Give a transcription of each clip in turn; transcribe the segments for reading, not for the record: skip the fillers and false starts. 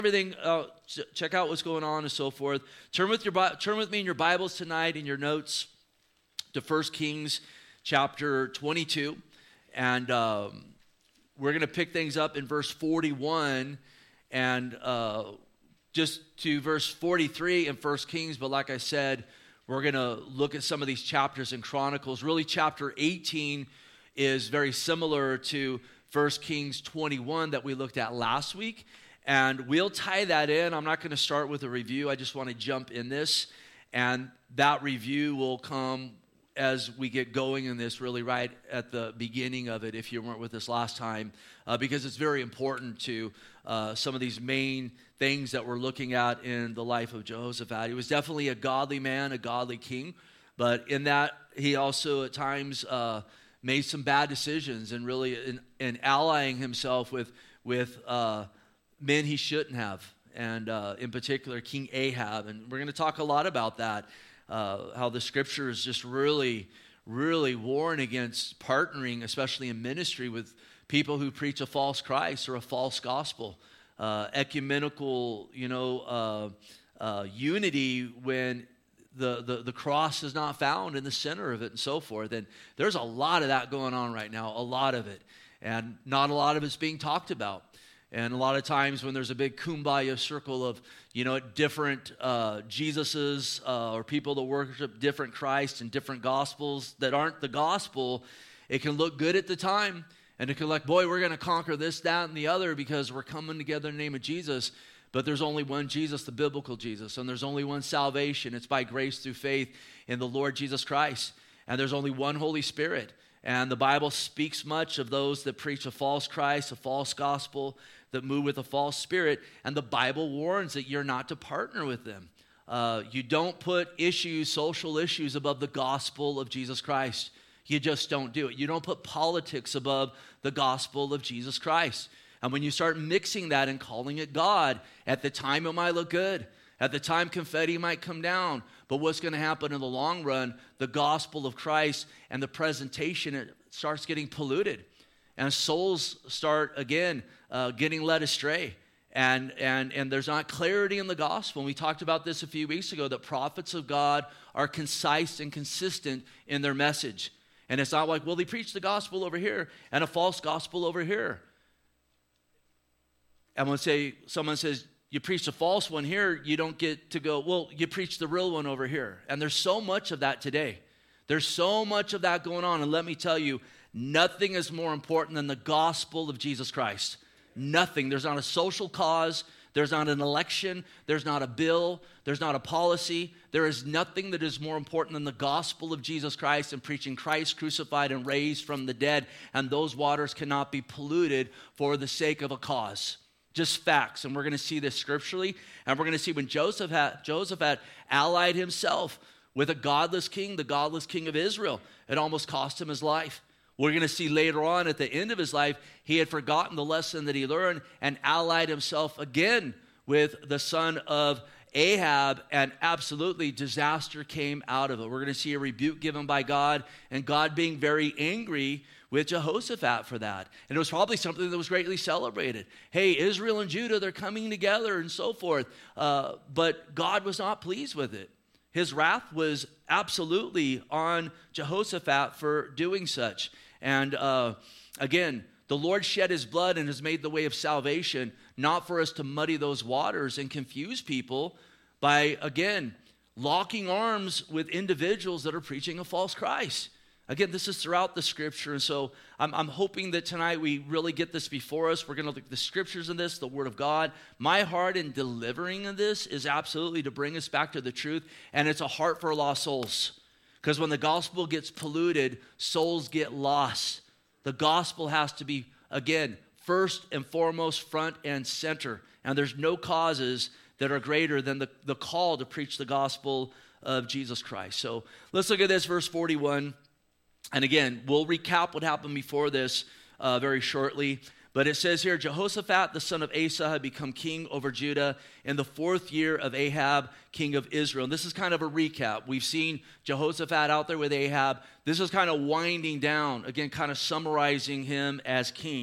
everything, check out what's going on and so forth. Turn with me in your Bibles tonight, in your notes, to 1 Kings chapter 22. And we're going to pick things up in verse 41 and just to verse 43 in 1 Kings. But like I said, we're going to look at some of these chapters in Chronicles. Really, chapter 18 is very similar to 1 Kings 21 that we looked at last week. And we'll tie that in. I'm not going to start with a review. I just want to jump in this. And that review will come as we get going in this, really right at the beginning of it, if you weren't with us last time, because it's very important to some of these main things that we're looking at in the life of Jehoshaphat. He was definitely a godly man, a godly king, but in that he also at times made some bad decisions and really in allying himself with men he shouldn't have, and in particular King Ahab. And we're going to talk a lot about that, how the scriptures just really warn against partnering, especially in ministry, with people who preach a false Christ or a false gospel. Ecumenical, unity when the cross is not found in the center of it and so forth. And there's a lot of that going on right now, a lot of it. And not a lot of it's being talked about. And a lot of times when there's a big kumbaya circle of, different Jesuses or people that worship different Christ and different gospels that aren't the gospel, it can look good at the time. And it can look like, boy, we're going to conquer this, that, and the other because we're coming together in the name of Jesus. But there's only one Jesus, the biblical Jesus. And there's only one salvation. It's by grace through faith in the Lord Jesus Christ. And there's only one Holy Spirit. And the Bible speaks much of those that preach a false Christ, a false gospel, that move with a false spirit. And the Bible warns that you're not to partner with them. You don't put social issues above the gospel of Jesus Christ. You just don't do it. You don't put politics above the gospel of Jesus Christ. And when you start mixing that and calling it God, at the time it might look good. At the time confetti might come down. But what's going to happen in the long run, the gospel of Christ and the presentation, it starts getting polluted. And souls start, again, getting led astray. And there's not clarity in the gospel. And we talked about this a few weeks ago, that prophets of God are concise and consistent in their message. And it's not like, well, they preach the gospel over here and a false gospel over here. And when someone says, you preach a false one here, you don't get to go, well, you preach the real one over here. And there's so much of that today. There's so much of that going on. And let me tell you, nothing is more important than the gospel of Jesus Christ. Nothing. There's not a social cause. There's not an election. There's not a bill. There's not a policy. There is nothing that is more important than the gospel of Jesus Christ and preaching Christ crucified and raised from the dead. And those waters cannot be polluted for the sake of a cause. Just facts. And we're going to see this scripturally. And we're going to see when Jehoshaphat allied himself with a godless king, the godless king of Israel, it almost cost him his life. We're going to see later on at the end of his life, he had forgotten the lesson that he learned and allied himself again with the son of Ahab, and absolutely disaster came out of it. We're going to see a rebuke given by God, and God being very angry with Jehoshaphat for that. And it was probably something that was greatly celebrated. Hey, Israel and Judah, they're coming together and so forth. But God was not pleased with it. His wrath was absolutely on Jehoshaphat for doing such. And again, the Lord shed his blood and has made the way of salvation, not for us to muddy those waters and confuse people by, again, locking arms with individuals that are preaching a false Christ. Again, this is throughout the scripture, and so I'm hoping that tonight we really get this before us. We're going to look at the scriptures in this, the Word of God. My heart in delivering in this is absolutely to bring us back to the truth, and it's a heart for lost souls. Because when the gospel gets polluted, souls get lost. The gospel has to be, again, first and foremost, front and center. And there's no causes that are greater than the call to preach the gospel of Jesus Christ. So let's look at this, verse 41. And again, we'll recap what happened before this very shortly. But it says here, Jehoshaphat, the son of Asa, had become king over Judah in the 4th year of Ahab, king of Israel. And this is kind of a recap. We've seen Jehoshaphat out there with Ahab. This is kind of winding down, again, kind of summarizing him as king.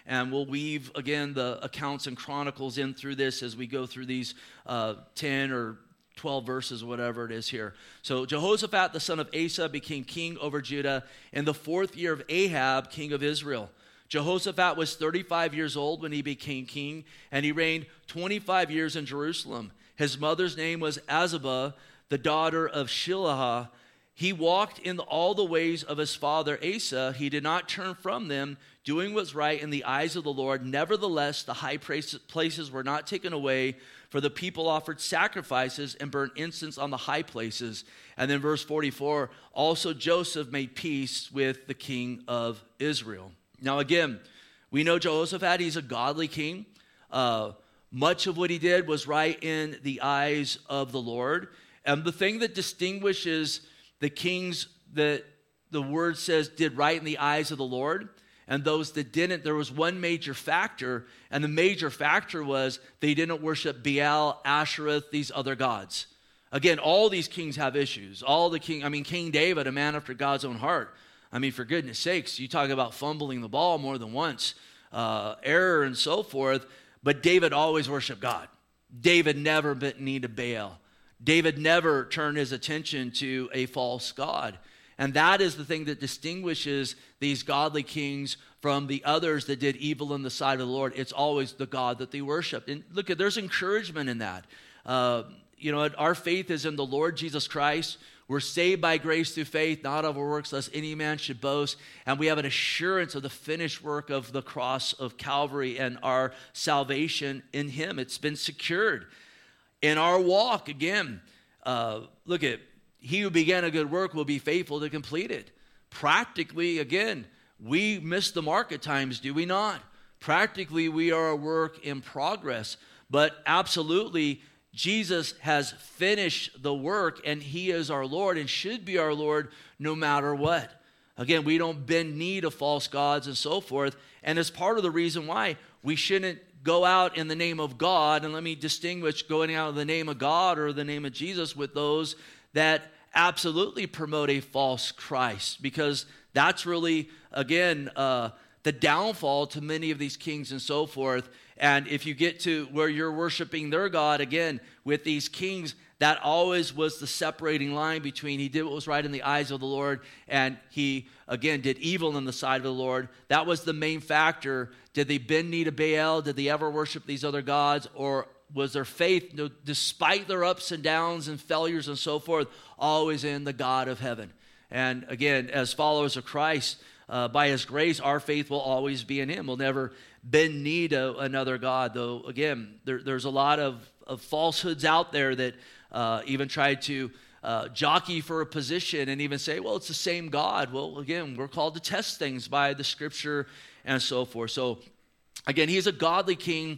And we'll weave, again, the accounts and chronicles in through this as we go through these 10 or 12 verses, whatever it is here. So Jehoshaphat, the son of Asa, became king over Judah in the 4th year of Ahab, king of Israel. Jehoshaphat was 35 years old when he became king, and he reigned 25 years in Jerusalem. His mother's name was Azubah, the daughter of Shilahah. He walked in all the ways of his father Asa. He did not turn from them, doing what's right in the eyes of the Lord. Nevertheless, the high places were not taken away, for the people offered sacrifices and burnt incense on the high places. And then verse 44, also Joseph made peace with the king of Israel. Now again, we know Jehoshaphat, he's a godly king. Much of what he did was right in the eyes of the Lord. And the thing that distinguishes the kings that the word says did right in the eyes of the Lord and those that didn't, there was one major factor, and the major factor was they didn't worship Baal, Ashereth, these other gods. Again, all these kings have issues. King David, a man after God's own heart. I mean, for goodness sakes, you talk about fumbling the ball more than once, error and so forth, but David always worshiped God. David never needed Baal. David never turned his attention to a false god. And that is the thing that distinguishes these godly kings from the others that did evil in the sight of the Lord. It's always the God that they worshiped. And look, there's encouragement in that. Our faith is in the Lord Jesus Christ. We're saved by grace through faith, not of our works, lest any man should boast. And we have an assurance of the finished work of the cross of Calvary and our salvation in him. It's been secured. In our walk, again, he who began a good work will be faithful to complete it. Practically, again, we miss the mark at times, do we not? Practically, we are a work in progress. But absolutely, Jesus has finished the work, and he is our Lord and should be our Lord no matter what. Again, we don't bend knee to false gods and so forth. And it's part of the reason why we shouldn't go out in the name of God. And let me distinguish going out in the name of God or the name of Jesus with those that absolutely promote a false Christ, because that's really, again, the downfall to many of these kings and so forth. And if you get to where you're worshiping their God, again, with these kings, that always was the separating line between he did what was right in the eyes of the Lord and he, again, did evil in the sight of the Lord. That was the main factor. Did they bend knee to Baal? Did they ever worship these other gods? Or was their faith, despite their ups and downs and failures and so forth, always in the God of heaven? And again, as followers of Christ, by his grace, our faith will always be in him. We'll never bend knee to another God, though, again, there's a lot of falsehoods out there that even try to jockey for a position and even say, well, it's the same God. Well, again, we're called to test things by the scripture and so forth. So, again, he's a godly king,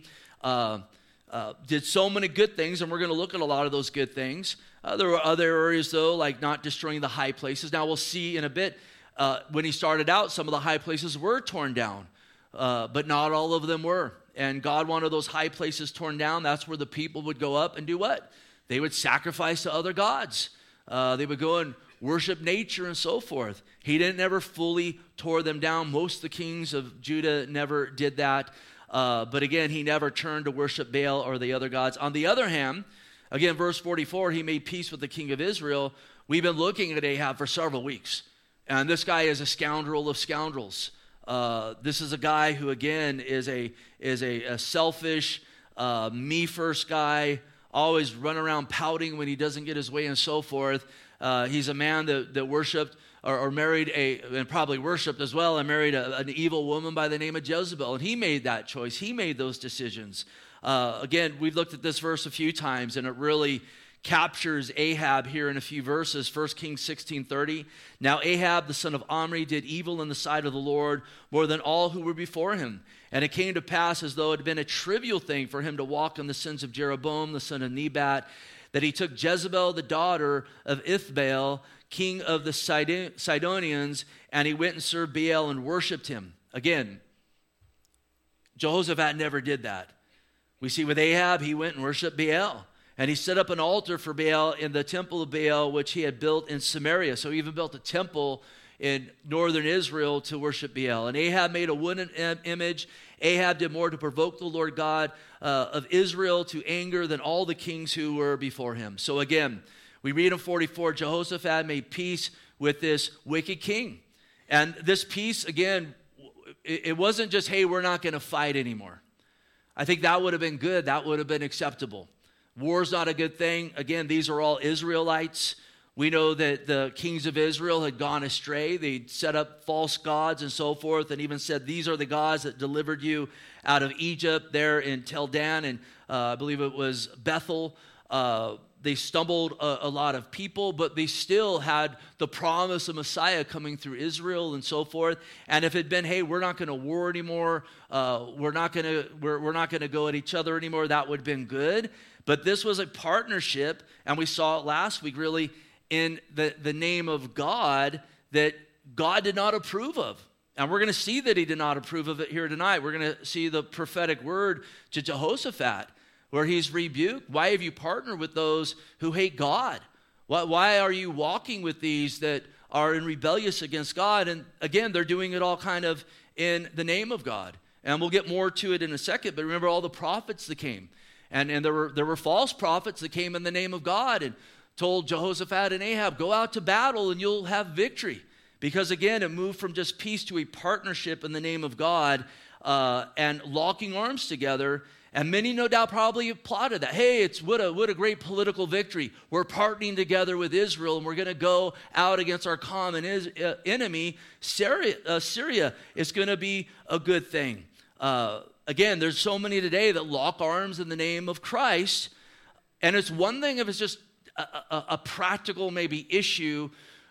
did so many good things, and we're going to look at a lot of those good things. There were other areas, though, like not destroying the high places. Now, we'll see in a bit, when he started out, some of the high places were torn down, but not all of them were. And God wanted those high places torn down. That's where the people would go up and do what? They would sacrifice to other gods. They would go and worship nature and so forth. He didn't ever fully tore them down. Most of the kings of Judah never did that. But again, he never turned to worship Baal or the other gods. On the other hand, again, verse 44, he made peace with the king of Israel. We've been looking at Ahab for several weeks. And this guy is a scoundrel of scoundrels. This is a guy who, again, is a selfish, me-first guy, always run around pouting when he doesn't get his way and so forth. He's a man that worshiped or married and probably worshiped as well, and married an evil woman by the name of Jezebel. And he made that choice. He made those decisions. Again, we've looked at this verse a few times, and it really captures Ahab here in a few verses. 1 Kings 16:30. Now Ahab, the son of Omri, did evil in the sight of the Lord more than all who were before him. And it came to pass, as though it had been a trivial thing for him to walk in the sins of Jeroboam, the son of Nebat, that he took Jezebel, the daughter of Ithbaal, king of the Sidonians, and he went and served Baal and worshipped him. Again, Jehoshaphat never did that. We see with Ahab, he went and worshiped Baal. And he set up an altar for Baal in the temple of Baal, which he had built in Samaria. So he even built a temple in northern Israel to worship Baal. And Ahab made a wooden image Ahab did more to provoke the Lord God of Israel to anger than all the kings who were before him. So again, we read in 44, Jehoshaphat made peace with this wicked king. And this peace, again, it wasn't just, hey, we're not going to fight anymore. I think that would have been good. That would have been acceptable. War's not a good thing. Again, these are all Israelites. We know that the kings of Israel had gone astray. They'd set up false gods and so forth, and even said, these are the gods that delivered you out of Egypt there in Tel Dan, and I believe it was Bethel. They stumbled a lot of people, but they still had the promise of Messiah coming through Israel and so forth. And if it had been, hey, we're not going to war anymore, we're not going to go at each other anymore, that would have been good. But this was a partnership, and we saw it last week, really, in the name of God that God did not approve of. And we're going to see that he did not approve of it here tonight. We're going to see the prophetic word to Jehoshaphat, where he's rebuked. Why have you partnered with those who hate God? Why are you walking with these that are in rebellious against God? And again, they're doing it all kind of in the name of God. And we'll get more to it in a second, but remember all the prophets that came. And there were false prophets that came in the name of God and told Jehoshaphat and Ahab, go out to battle and you'll have victory. Because again, it moved from just peace to a partnership in the name of God and locking arms together. And many, no doubt, probably applauded that. Hey, it's what a great political victory. We're partnering together with Israel, and we're going to go out against our common enemy, Syria. It's going to be a good thing. Again, there's so many today that lock arms in the name of Christ. And it's one thing if it's just a practical maybe issue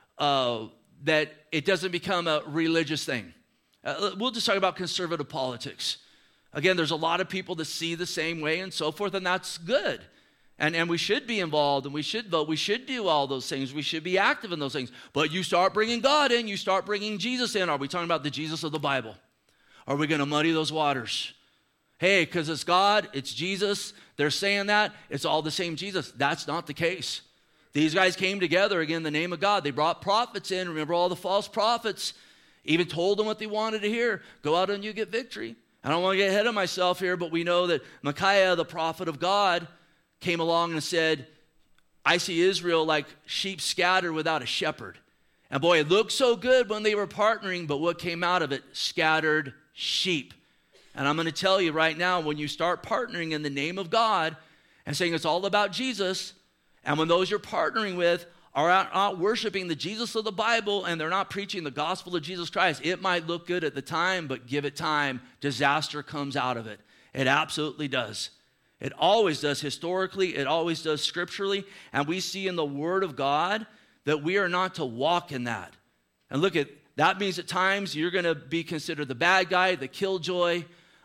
that it doesn't become a religious thing. We'll just talk about conservative politics. Again, there's a lot of people that see the same way and so forth, and that's good. And we should be involved, and we should vote. We should do all those things. We should be active in those things. But you start bringing God in. You start bringing Jesus in. Are we talking about the Jesus of the Bible? Are we going to muddy those waters? Hey, because it's God, it's Jesus. They're saying that. It's all the same Jesus. That's not the case. These guys came together, again, in the name of God. They brought prophets in. Remember all the false prophets. Even told them what they wanted to hear. Go out and you get victory. I don't want to get ahead of myself here, but we know that Micaiah, the prophet of God, came along and said, I see Israel like sheep scattered without a shepherd. And boy, it looked so good when they were partnering, but what came out of it? Scattered sheep. And I'm going to tell you right now, when you start partnering in the name of God and saying it's all about Jesus, and when those you're partnering with are not worshiping the Jesus of the Bible and they're not preaching the gospel of Jesus Christ, it might look good at the time, but give it time, disaster comes out of it. It absolutely does. It always does historically. It always does scripturally. And we see in the Word of God that we are not to walk in that. And look, that means at times you're going to be considered the bad guy, the killjoy,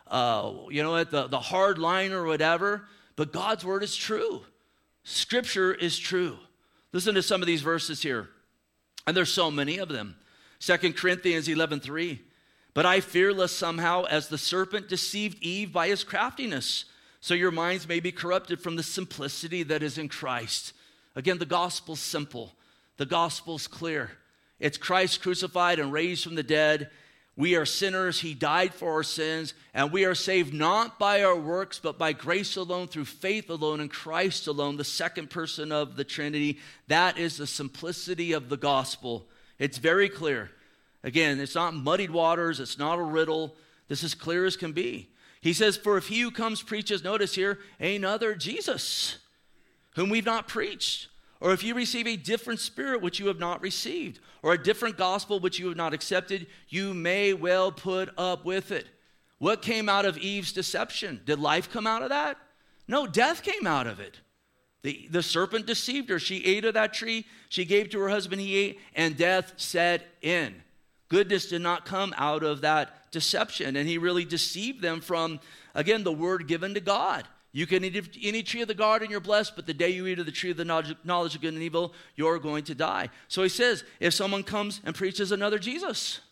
the hard line or whatever. But God's Word is true. Scripture is true. Listen to some of these verses here. And there's so many of them. 2 Corinthians 11:3. But I fear lest somehow as the serpent deceived Eve by his craftiness, so your minds may be corrupted from the simplicity that is in Christ. Again, the gospel's simple. The gospel's clear. It's Christ crucified and raised from the dead. We are sinners. He died for our sins. And we are saved not by our works, but by grace alone, through faith alone, in Christ alone, the second person of the Trinity. That is the simplicity of the gospel. It's very clear. Again, it's not muddied waters. It's not a riddle. This is clear as can be. He says, for if he who comes preaches, notice here, another Jesus, whom we've not preached, or if you receive a different spirit which you have not received, or a different gospel which you have not accepted, you may well put up with it. What came out of Eve's deception? Did life come out of that? No, death came out of it. The serpent deceived her. She ate of that tree. She gave to her husband, he ate, and death set in. Goodness did not come out of that deception. And he really deceived them from, again, the word given to God. You can eat of any tree of the garden, you're blessed, but the day you eat of the tree of the knowledge of good and evil, you're going to die. So he says, if someone comes and preaches another Jesus.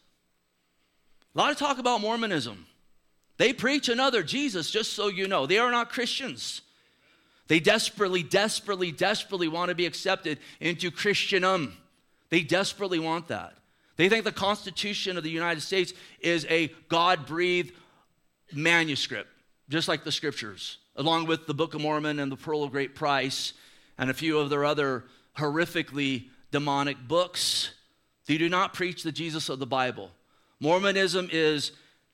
A lot of talk about Mormonism. They preach another Jesus, just so you know. They are not Christians. They desperately want to be accepted into Christendom. They desperately want that. They think the Constitution of the United States is a God-breathed manuscript, just like the scriptures, along with the Book of Mormon and the Pearl of Great Price and a few of their other horrifically demonic books. They do not preach the Jesus of the Bible. Mormonism is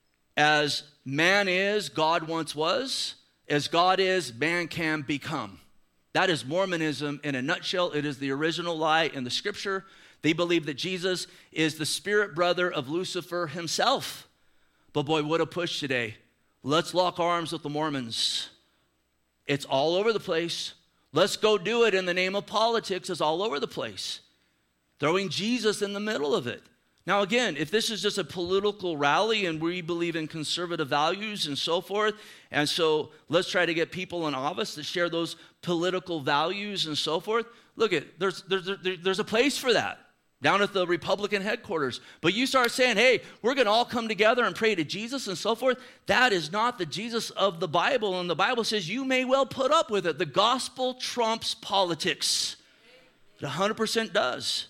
as man is, God once was. As God is, man can become. That is Mormonism in a nutshell. It is the original lie in the scripture. They believe that Jesus is the spirit brother of Lucifer himself. But boy, what a push today. Let's lock arms with the Mormons. It's all over the place. Let's go do it in the name of politics. It's all over the place. Throwing Jesus in the middle of it. Now again, if this is just a political rally and we believe in conservative values and so forth, and so let's try to get people in office that share those political values and so forth, look, there's a place for that down at the Republican headquarters. But you start saying, hey, we're going to all come together and pray to Jesus and so forth, that is not the Jesus of the Bible. And the Bible says you may well put up with it. The gospel trumps politics. It 100% does.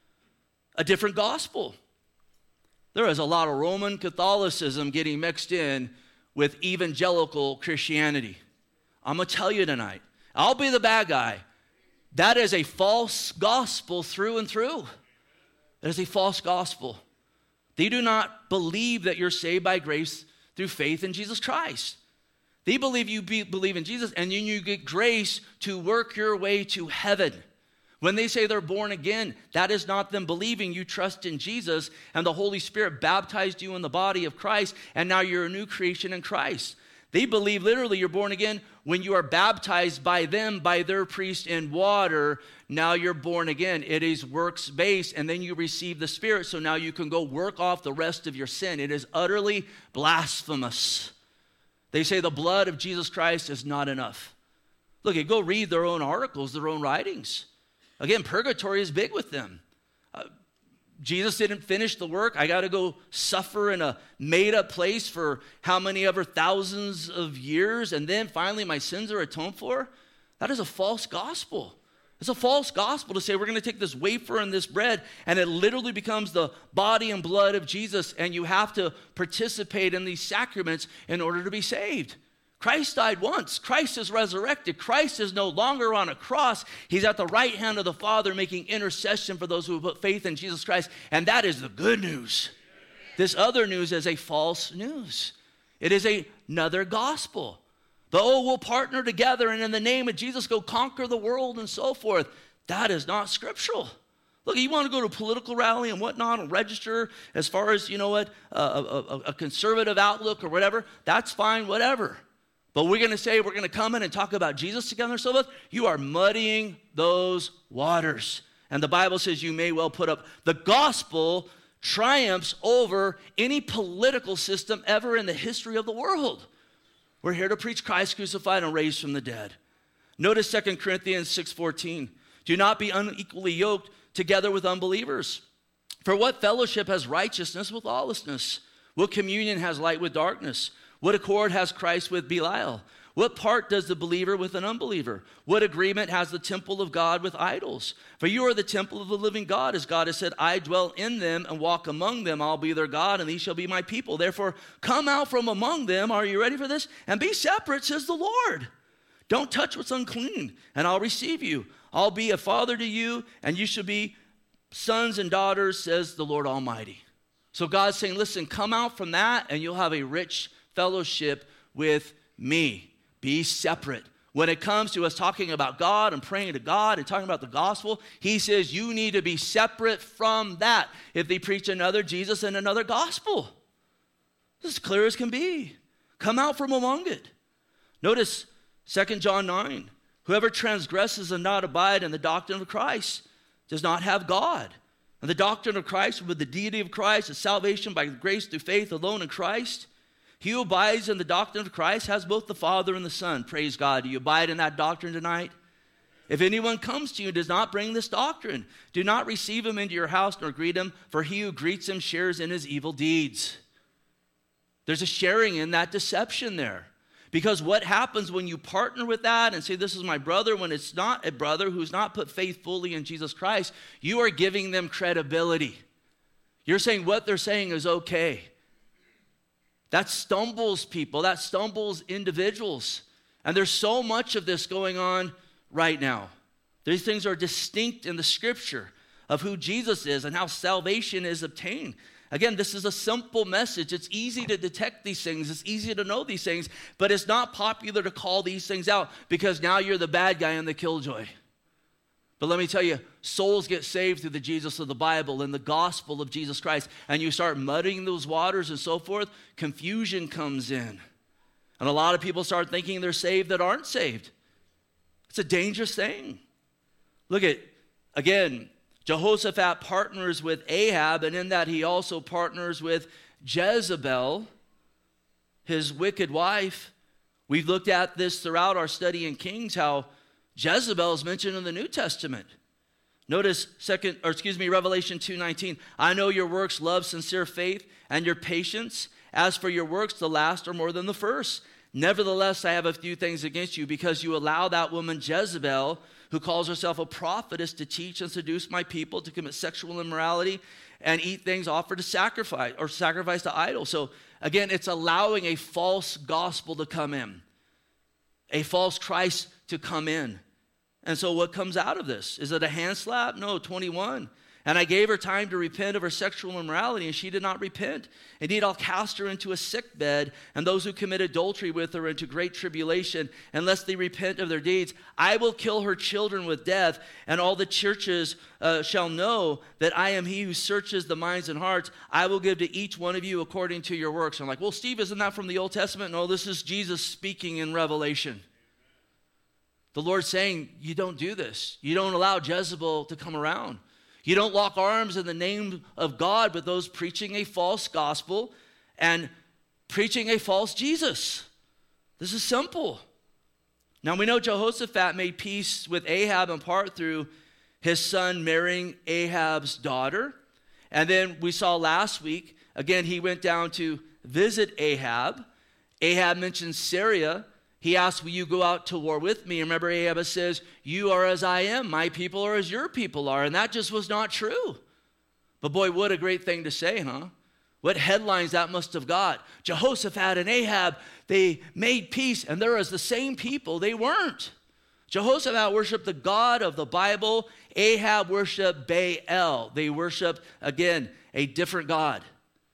A different gospel. There is a lot of Roman Catholicism getting mixed in with evangelical Christianity. I'm going to tell you tonight, I'll be the bad guy. That is a false gospel through and through. That is a false gospel. They do not believe that you're saved by grace through faith in Jesus Christ. They believe you believe in Jesus and then you get grace to work your way to heaven. When they say they're born again, that is not them believing you trust in Jesus and the Holy Spirit baptized you in the body of Christ and now you're a new creation in Christ. They believe literally you're born again when you are baptized by them, by their priest in water. Now you're born again. It is works-based and then you receive the Spirit so now you can go work off the rest of your sin. It is utterly blasphemous. They say the blood of Jesus Christ is not enough. Look, go read their own articles, their own writings. Again, purgatory is big with them. Jesus didn't finish the work. I got to go suffer in a made-up place for how many ever thousands of years, and then finally my sins are atoned for? That is a false gospel. It's a false gospel to say we're going to take this wafer and this bread, and it literally becomes the body and blood of Jesus, and you have to participate in these sacraments in order to be saved. Christ died once. Christ is resurrected. Christ is no longer on a cross. He's at the right hand of the Father making intercession for those who put faith in Jesus Christ. And that is the good news. This other news is a false news. It is another gospel. We'll partner together and in the name of Jesus go conquer the world and so forth. That is not scriptural. Look, you want to go to a political rally and whatnot and register as far as, a conservative outlook or whatever. That's fine, whatever. But we're going to say we're going to come in and talk about Jesus together and so forth. You are muddying those waters. And the Bible says you may well put up. The gospel triumphs over any political system ever in the history of the world. We're here to preach Christ crucified and raised from the dead. Notice 2 Corinthians 6:14. Do not be unequally yoked together with unbelievers. For what fellowship has righteousness with lawlessness? What communion has light with darkness? What accord has Christ with Belial? What part does the believer with an unbeliever? What agreement has the temple of God with idols? For you are the temple of the living God, as God has said, I dwell in them and walk among them. I'll be their God, and these shall be my people. Therefore, come out from among them. Are you ready for this? And be separate, says the Lord. Don't touch what's unclean, and I'll receive you. I'll be a father to you, and you shall be sons and daughters, says the Lord Almighty. So God's saying, listen, come out from that, and you'll have a rich fellowship with me. Be separate. When it comes to us talking about God and praying to God and talking about the gospel, he says you need to be separate from that if they preach another Jesus and another gospel. This is clear as can be. Come out from among it. Notice 2 John 9. Whoever transgresses and not abide in the doctrine of Christ does not have God. And the doctrine of Christ, with the deity of Christ, is salvation by grace through faith alone in Christ. He who abides in the doctrine of Christ has both the Father and the Son. Praise God. Do you abide in that doctrine tonight? If anyone comes to you and does not bring this doctrine, do not receive him into your house nor greet him, for he who greets him shares in his evil deeds. There's a sharing in that deception there. Because what happens when you partner with that and say, this is my brother, when it's not a brother who's not put faith fully in Jesus Christ, you are giving them credibility. You're saying what they're saying is okay. That stumbles people. That stumbles individuals. And there's so much of this going on right now. These things are distinct in the scripture of who Jesus is and how salvation is obtained. Again, this is a simple message. It's easy to detect these things. It's easy to know these things, but it's not popular to call these things out because now you're the bad guy in the killjoy. But let me tell you, souls get saved through the Jesus of the Bible and the gospel of Jesus Christ, and you start muddying those waters and so forth, confusion comes in. And a lot of people start thinking they're saved that aren't saved. It's a dangerous thing. Look at, again, Jehoshaphat partners with Ahab, and in that he also partners with Jezebel, his wicked wife. We've looked at this throughout our study in Kings, how Jezebel is mentioned in the New Testament. Notice Revelation 2:19. I know your works, love, sincere faith, and your patience. As for your works, the last are more than the first. Nevertheless, I have a few things against you, because you allow that woman Jezebel, who calls herself a prophetess, to teach and seduce my people to commit sexual immorality and eat things offered to sacrifice to idols. So again, it's allowing a false gospel to come in, a false Christ to come in. And so what comes out of this? Is it a hand slap? No, 21. And I gave her time to repent of her sexual immorality, and she did not repent. Indeed, I'll cast her into a sick bed, and those who commit adultery with her into great tribulation, unless they repent of their deeds. I will kill her children with death, and all the churches shall know that I am he who searches the minds and hearts. I will give to each one of you according to your works. I'm like, well, Steve, isn't that from the Old Testament? No, this is Jesus speaking in Revelation. The Lord's saying, you don't do this. You don't allow Jezebel to come around. You don't lock arms in the name of God with those preaching a false gospel and preaching a false Jesus. This is simple. Now we know Jehoshaphat made peace with Ahab in part through his son marrying Ahab's daughter. And then we saw last week, again, he went down to visit Ahab. Ahab mentioned Syria. He asked, will you go out to war with me? Remember, Ahab says, you are as I am. My people are as your people are. And that just was not true. But boy, what a great thing to say, huh? What headlines that must have got. Jehoshaphat and Ahab, they made peace, and they're as the same people. They weren't. Jehoshaphat worshiped the God of the Bible. Ahab worshiped Baal. They worshiped, again, a different God.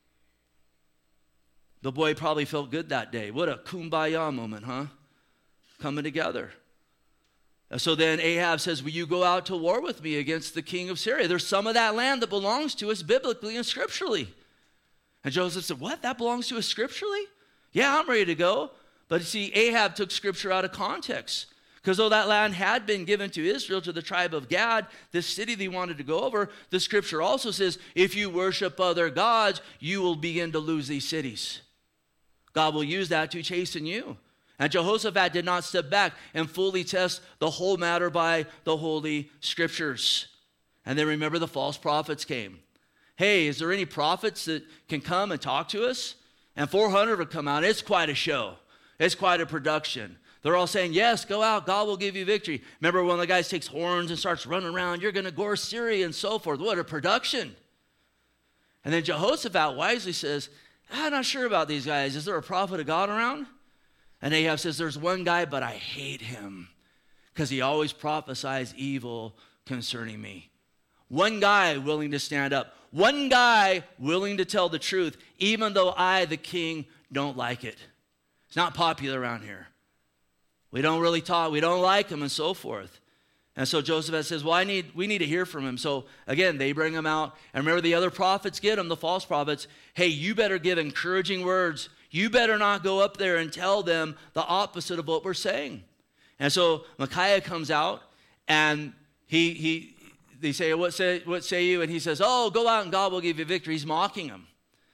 The boy probably felt good that day. What a kumbaya moment, huh? Coming together. And so then Ahab says, will you go out to war with me against the king of Syria? There's some of that land that belongs to us biblically and scripturally. And Joseph said, what? That belongs to us scripturally? Yeah, I'm ready to go. But see, Ahab took scripture out of context. Because though that land had been given to Israel, to the tribe of Gad, this city they wanted to go over, the scripture also says, if you worship other gods, you will begin to lose these cities. God will use that to chasten you. And Jehoshaphat did not step back and fully test the whole matter by the Holy Scriptures. And then remember, the false prophets came. Hey, is there any prophets that can come and talk to us? And 400 would come out. It's quite a show. It's quite a production. They're all saying, yes, go out. God will give you victory. Remember when the guy takes horns and starts running around, you're going to gore Syria and so forth. What a production. And then Jehoshaphat wisely says, I'm not sure about these guys. Is there a prophet of God around? And Ahab says, there's one guy, but I hate him because he always prophesies evil concerning me. One guy willing to stand up. One guy willing to tell the truth, even though I, the king, don't like it. It's not popular around here. We don't really talk. We don't like him and so forth. And so Joseph says, well, we need to hear from him. So again, they bring him out. And remember, the other prophets get him, the false prophets. Hey, you better give encouraging words. You better not go up there and tell them the opposite of what we're saying. And so Micaiah comes out, and they say, what say you? And he says, oh, go out and God will give you victory. He's mocking him.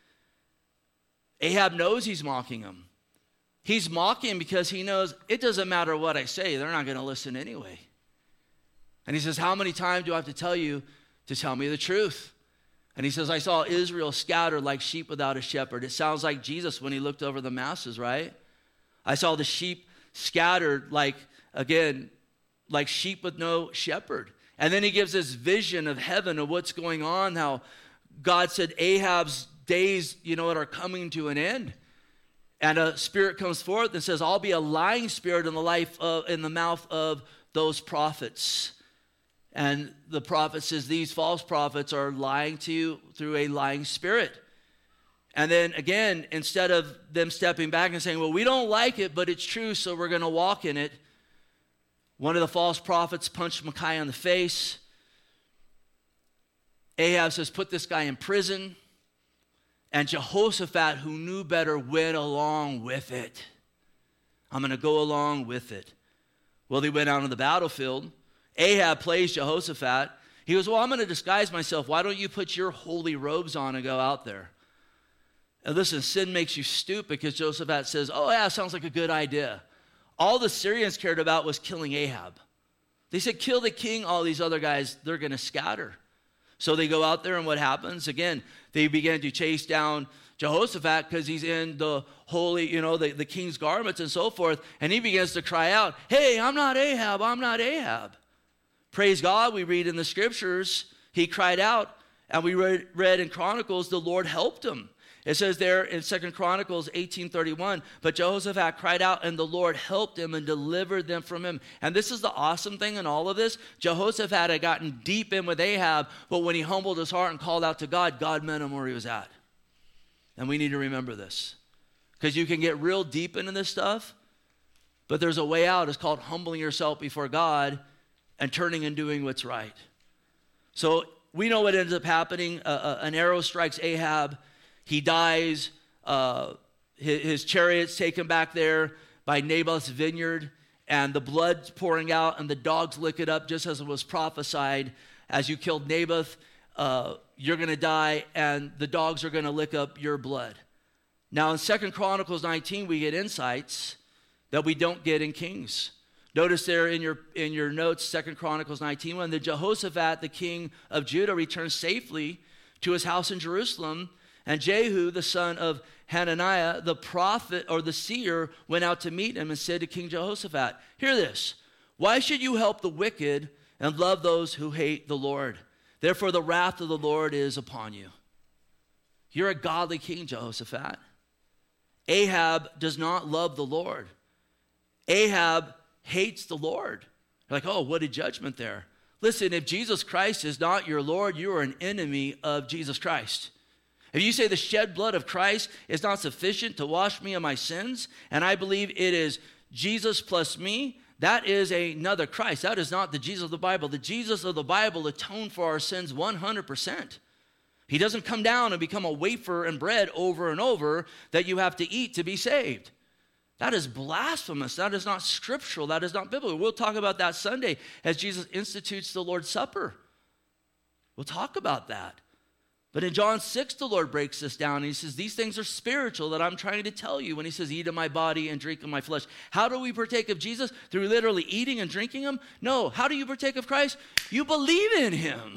Ahab knows he's mocking him. He's mocking because he knows it doesn't matter what I say. They're not going to listen anyway. And he says, how many times do I have to tell you to tell me the truth? And he says, I saw Israel scattered like sheep without a shepherd. It sounds like Jesus when he looked over the masses, right? I saw the sheep scattered like sheep with no shepherd. And then he gives this vision of heaven of what's going on, how God said Ahab's days, are coming to an end. And a spirit comes forth and says, I'll be a lying spirit in the mouth of those prophets. And the prophet says, these false prophets are lying to you through a lying spirit. And then again, instead of them stepping back and saying, well, we don't like it, but it's true, so we're going to walk in it, one of the false prophets punched Micaiah in the face. Ahab says, put this guy in prison. And Jehoshaphat, who knew better, went along with it. I'm going to go along with it. Well, they went out on the battlefield. Ahab plays Jehoshaphat. He goes, well, I'm going to disguise myself. Why don't you put your holy robes on and go out there? And listen, sin makes you stupid, because Jehoshaphat says, oh, yeah, sounds like a good idea. All the Syrians cared about was killing Ahab. They said, kill the king. All these other guys, they're going to scatter. So they go out there, and what happens? Again, they begin to chase down Jehoshaphat because he's in the holy, the king's garments and so forth. And he begins to cry out, hey, I'm not Ahab, I'm not Ahab. Praise God, we read in the scriptures, he cried out, and we read in Chronicles, the Lord helped him. It says there in 2 Chronicles 18:31, but Jehoshaphat cried out, and the Lord helped him and delivered them from him. And this is the awesome thing in all of this. Jehoshaphat had gotten deep in with Ahab, but when he humbled his heart and called out to God, God met him where he was at. And we need to remember this, because you can get real deep into this stuff, but there's a way out. It's called humbling yourself before God and turning and doing what's right. So we know what ends up happening. An arrow strikes Ahab. He dies. His chariot's taken back there by Naboth's vineyard, and the blood's pouring out, and the dogs lick it up, just as it was prophesied. As you killed Naboth, you're going to die, and the dogs are going to lick up your blood. Now, in 2 Chronicles 19, we get insights that we don't get in Kings. Notice there in your notes, 2 Chronicles 19, when the Jehoshaphat, the king of Judah, returned safely to his house in Jerusalem, and Jehu, the son of Hananiah, the prophet or the seer, went out to meet him and said to King Jehoshaphat, hear this, why should you help the wicked and love those who hate the Lord? Therefore the wrath of the Lord is upon you. You're a godly king, Jehoshaphat. Ahab does not love the Lord. Ahab hates the Lord. You're like, oh, what a judgment there. Listen, if Jesus Christ is not your Lord, you are an enemy of Jesus Christ. If you say the shed blood of Christ is not sufficient to wash me of my sins, and I believe it is Jesus plus me, that is another Christ. That is not the Jesus of the Bible. The Jesus of the Bible atoned for our sins 100%. He doesn't come down and become a wafer and bread over and over that you have to eat to be saved. That is blasphemous. That is not scriptural. That is not biblical. We'll talk about that Sunday as Jesus institutes the Lord's Supper. We'll talk about that. But in John 6, the Lord breaks this down, and he says, these things are spiritual that I'm trying to tell you when he says, eat of my body and drink of my flesh. How do we partake of Jesus? Through literally eating and drinking him? No. How do you partake of Christ? You believe in him.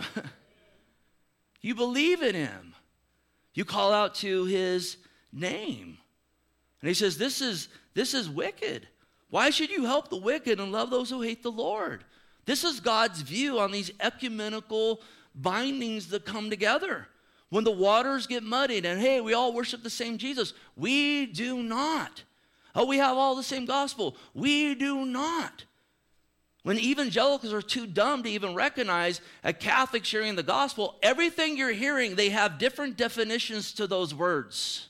You believe in him. You call out to his name. And he says, this is wicked. Why should you help the wicked and love those who hate the Lord? This is God's view on these ecumenical bindings that come together. When the waters get muddied and, hey, we all worship the same Jesus. We do not. Oh, we have all the same gospel. We do not. When evangelicals are too dumb to even recognize a Catholic sharing the gospel, everything you're hearing, they have different definitions to those words.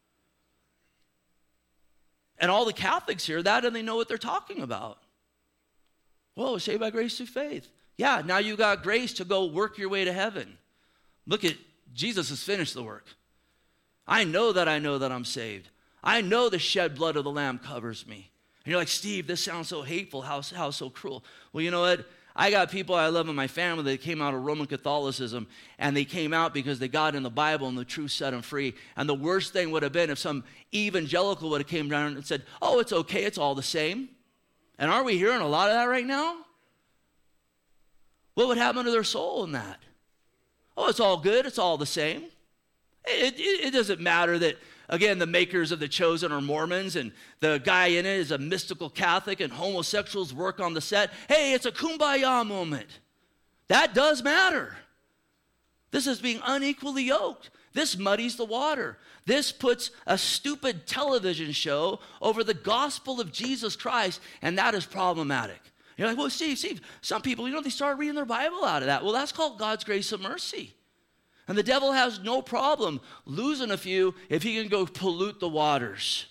And all the Catholics hear that and they know what they're talking about. Whoa, saved by grace through faith. Yeah, now you got grace to go work your way to heaven. Look at Jesus has finished the work. I know that I'm saved. I know the shed blood of the Lamb covers me. And you're like, Steve, this sounds so hateful. How so cruel? Well, you know what? I got people I love in my family that came out of Roman Catholicism, and they came out because they got in the Bible and the truth set them free. And the worst thing would have been if some evangelical would have came down and said, oh, it's okay, it's all the same. And aren't we hearing a lot of that right now? What would happen to their soul in that? Oh, it's all good. It's all the same. It doesn't matter that, again, the makers of The Chosen are Mormons and the guy in it is a mystical Catholic and homosexuals work on the set. Hey, it's a kumbaya moment. That does matter. This is being unequally yoked. This muddies the water. This puts a stupid television show over the gospel of Jesus Christ, and that is problematic. You're like, well, Steve, some people, they start reading their Bible out of that. Well, that's called God's grace and mercy. And the devil has no problem losing a few if he can go pollute the waters.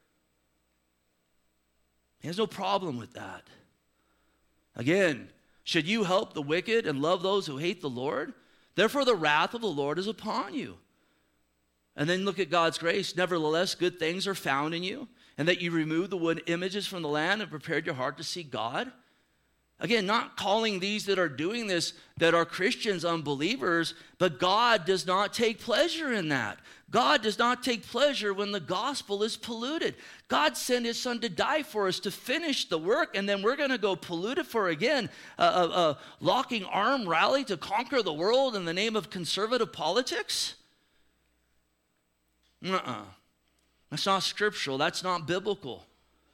He has no problem with that. Again, should you help the wicked and love those who hate the Lord? Therefore, the wrath of the Lord is upon you. And then look at God's grace. Nevertheless, good things are found in you, and that you removed the wood images from the land and prepared your heart to seek God. Again, not calling these that are doing this, that are Christians, unbelievers, but God does not take pleasure in that. God does not take pleasure when the gospel is polluted. God sent his son to die for us, to finish the work, and then we're going to go pollute it for, again, a locking arm rally to conquer the world in the name of conservative politics? That's not scriptural. That's not biblical.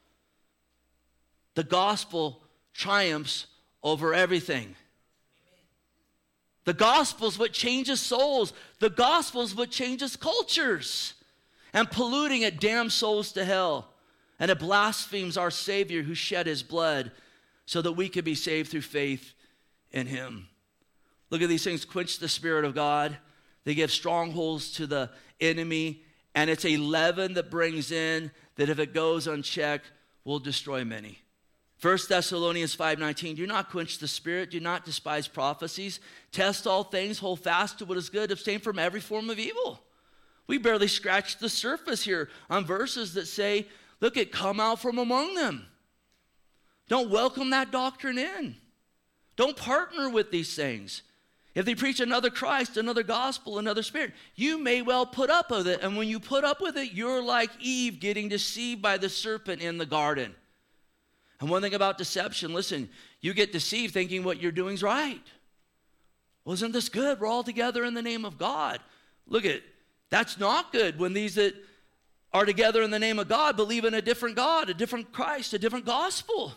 The gospel triumphs over everything. The gospel is what changes souls. The gospel is what changes cultures. And polluting it damns souls to hell. And it blasphemes our Savior who shed his blood so that we could be saved through faith in him. Look at these things. Quench the Spirit of God. They give strongholds to the enemy. And it's a leaven that brings in that if it goes unchecked will destroy many. 1 Thessalonians 5:19, do not quench the Spirit, do not despise prophecies, test all things, hold fast to what is good, abstain from every form of evil. We barely scratched the surface here on verses that say, look, come out from among them. Don't welcome that doctrine in. Don't partner with these things. If they preach another Christ, another gospel, another spirit, you may well put up with it. And when you put up with it, you're like Eve getting deceived by the serpent in the garden. And one thing about deception, listen, you get deceived thinking what you're doing is right. Well, isn't this good? We're all together in the name of God. Look at, that's not good when these that are together in the name of God believe in a different God, a different Christ, a different gospel.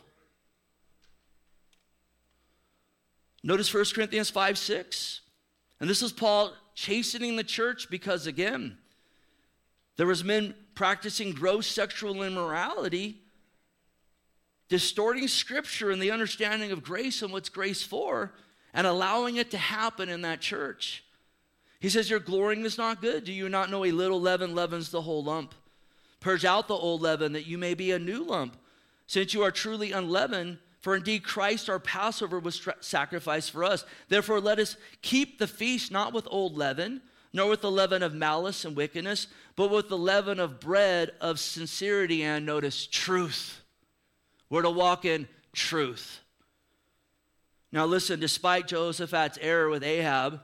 Notice 1 Corinthians 5:6. And this is Paul chastening the church because, again, there was men practicing gross sexual immorality, distorting Scripture and the understanding of grace and what's grace for, and allowing it to happen in that church. He says, your glorying is not good. Do you not know a little leaven leavens the whole lump? Purge out the old leaven that you may be a new lump, since you are truly unleavened. For indeed Christ our Passover was sacrificed for us. Therefore let us keep the feast not with old leaven, nor with the leaven of malice and wickedness, but with the leaven of bread of sincerity and, notice, truth. We're to walk in truth. Now listen, despite Jehoshaphat's error with Ahab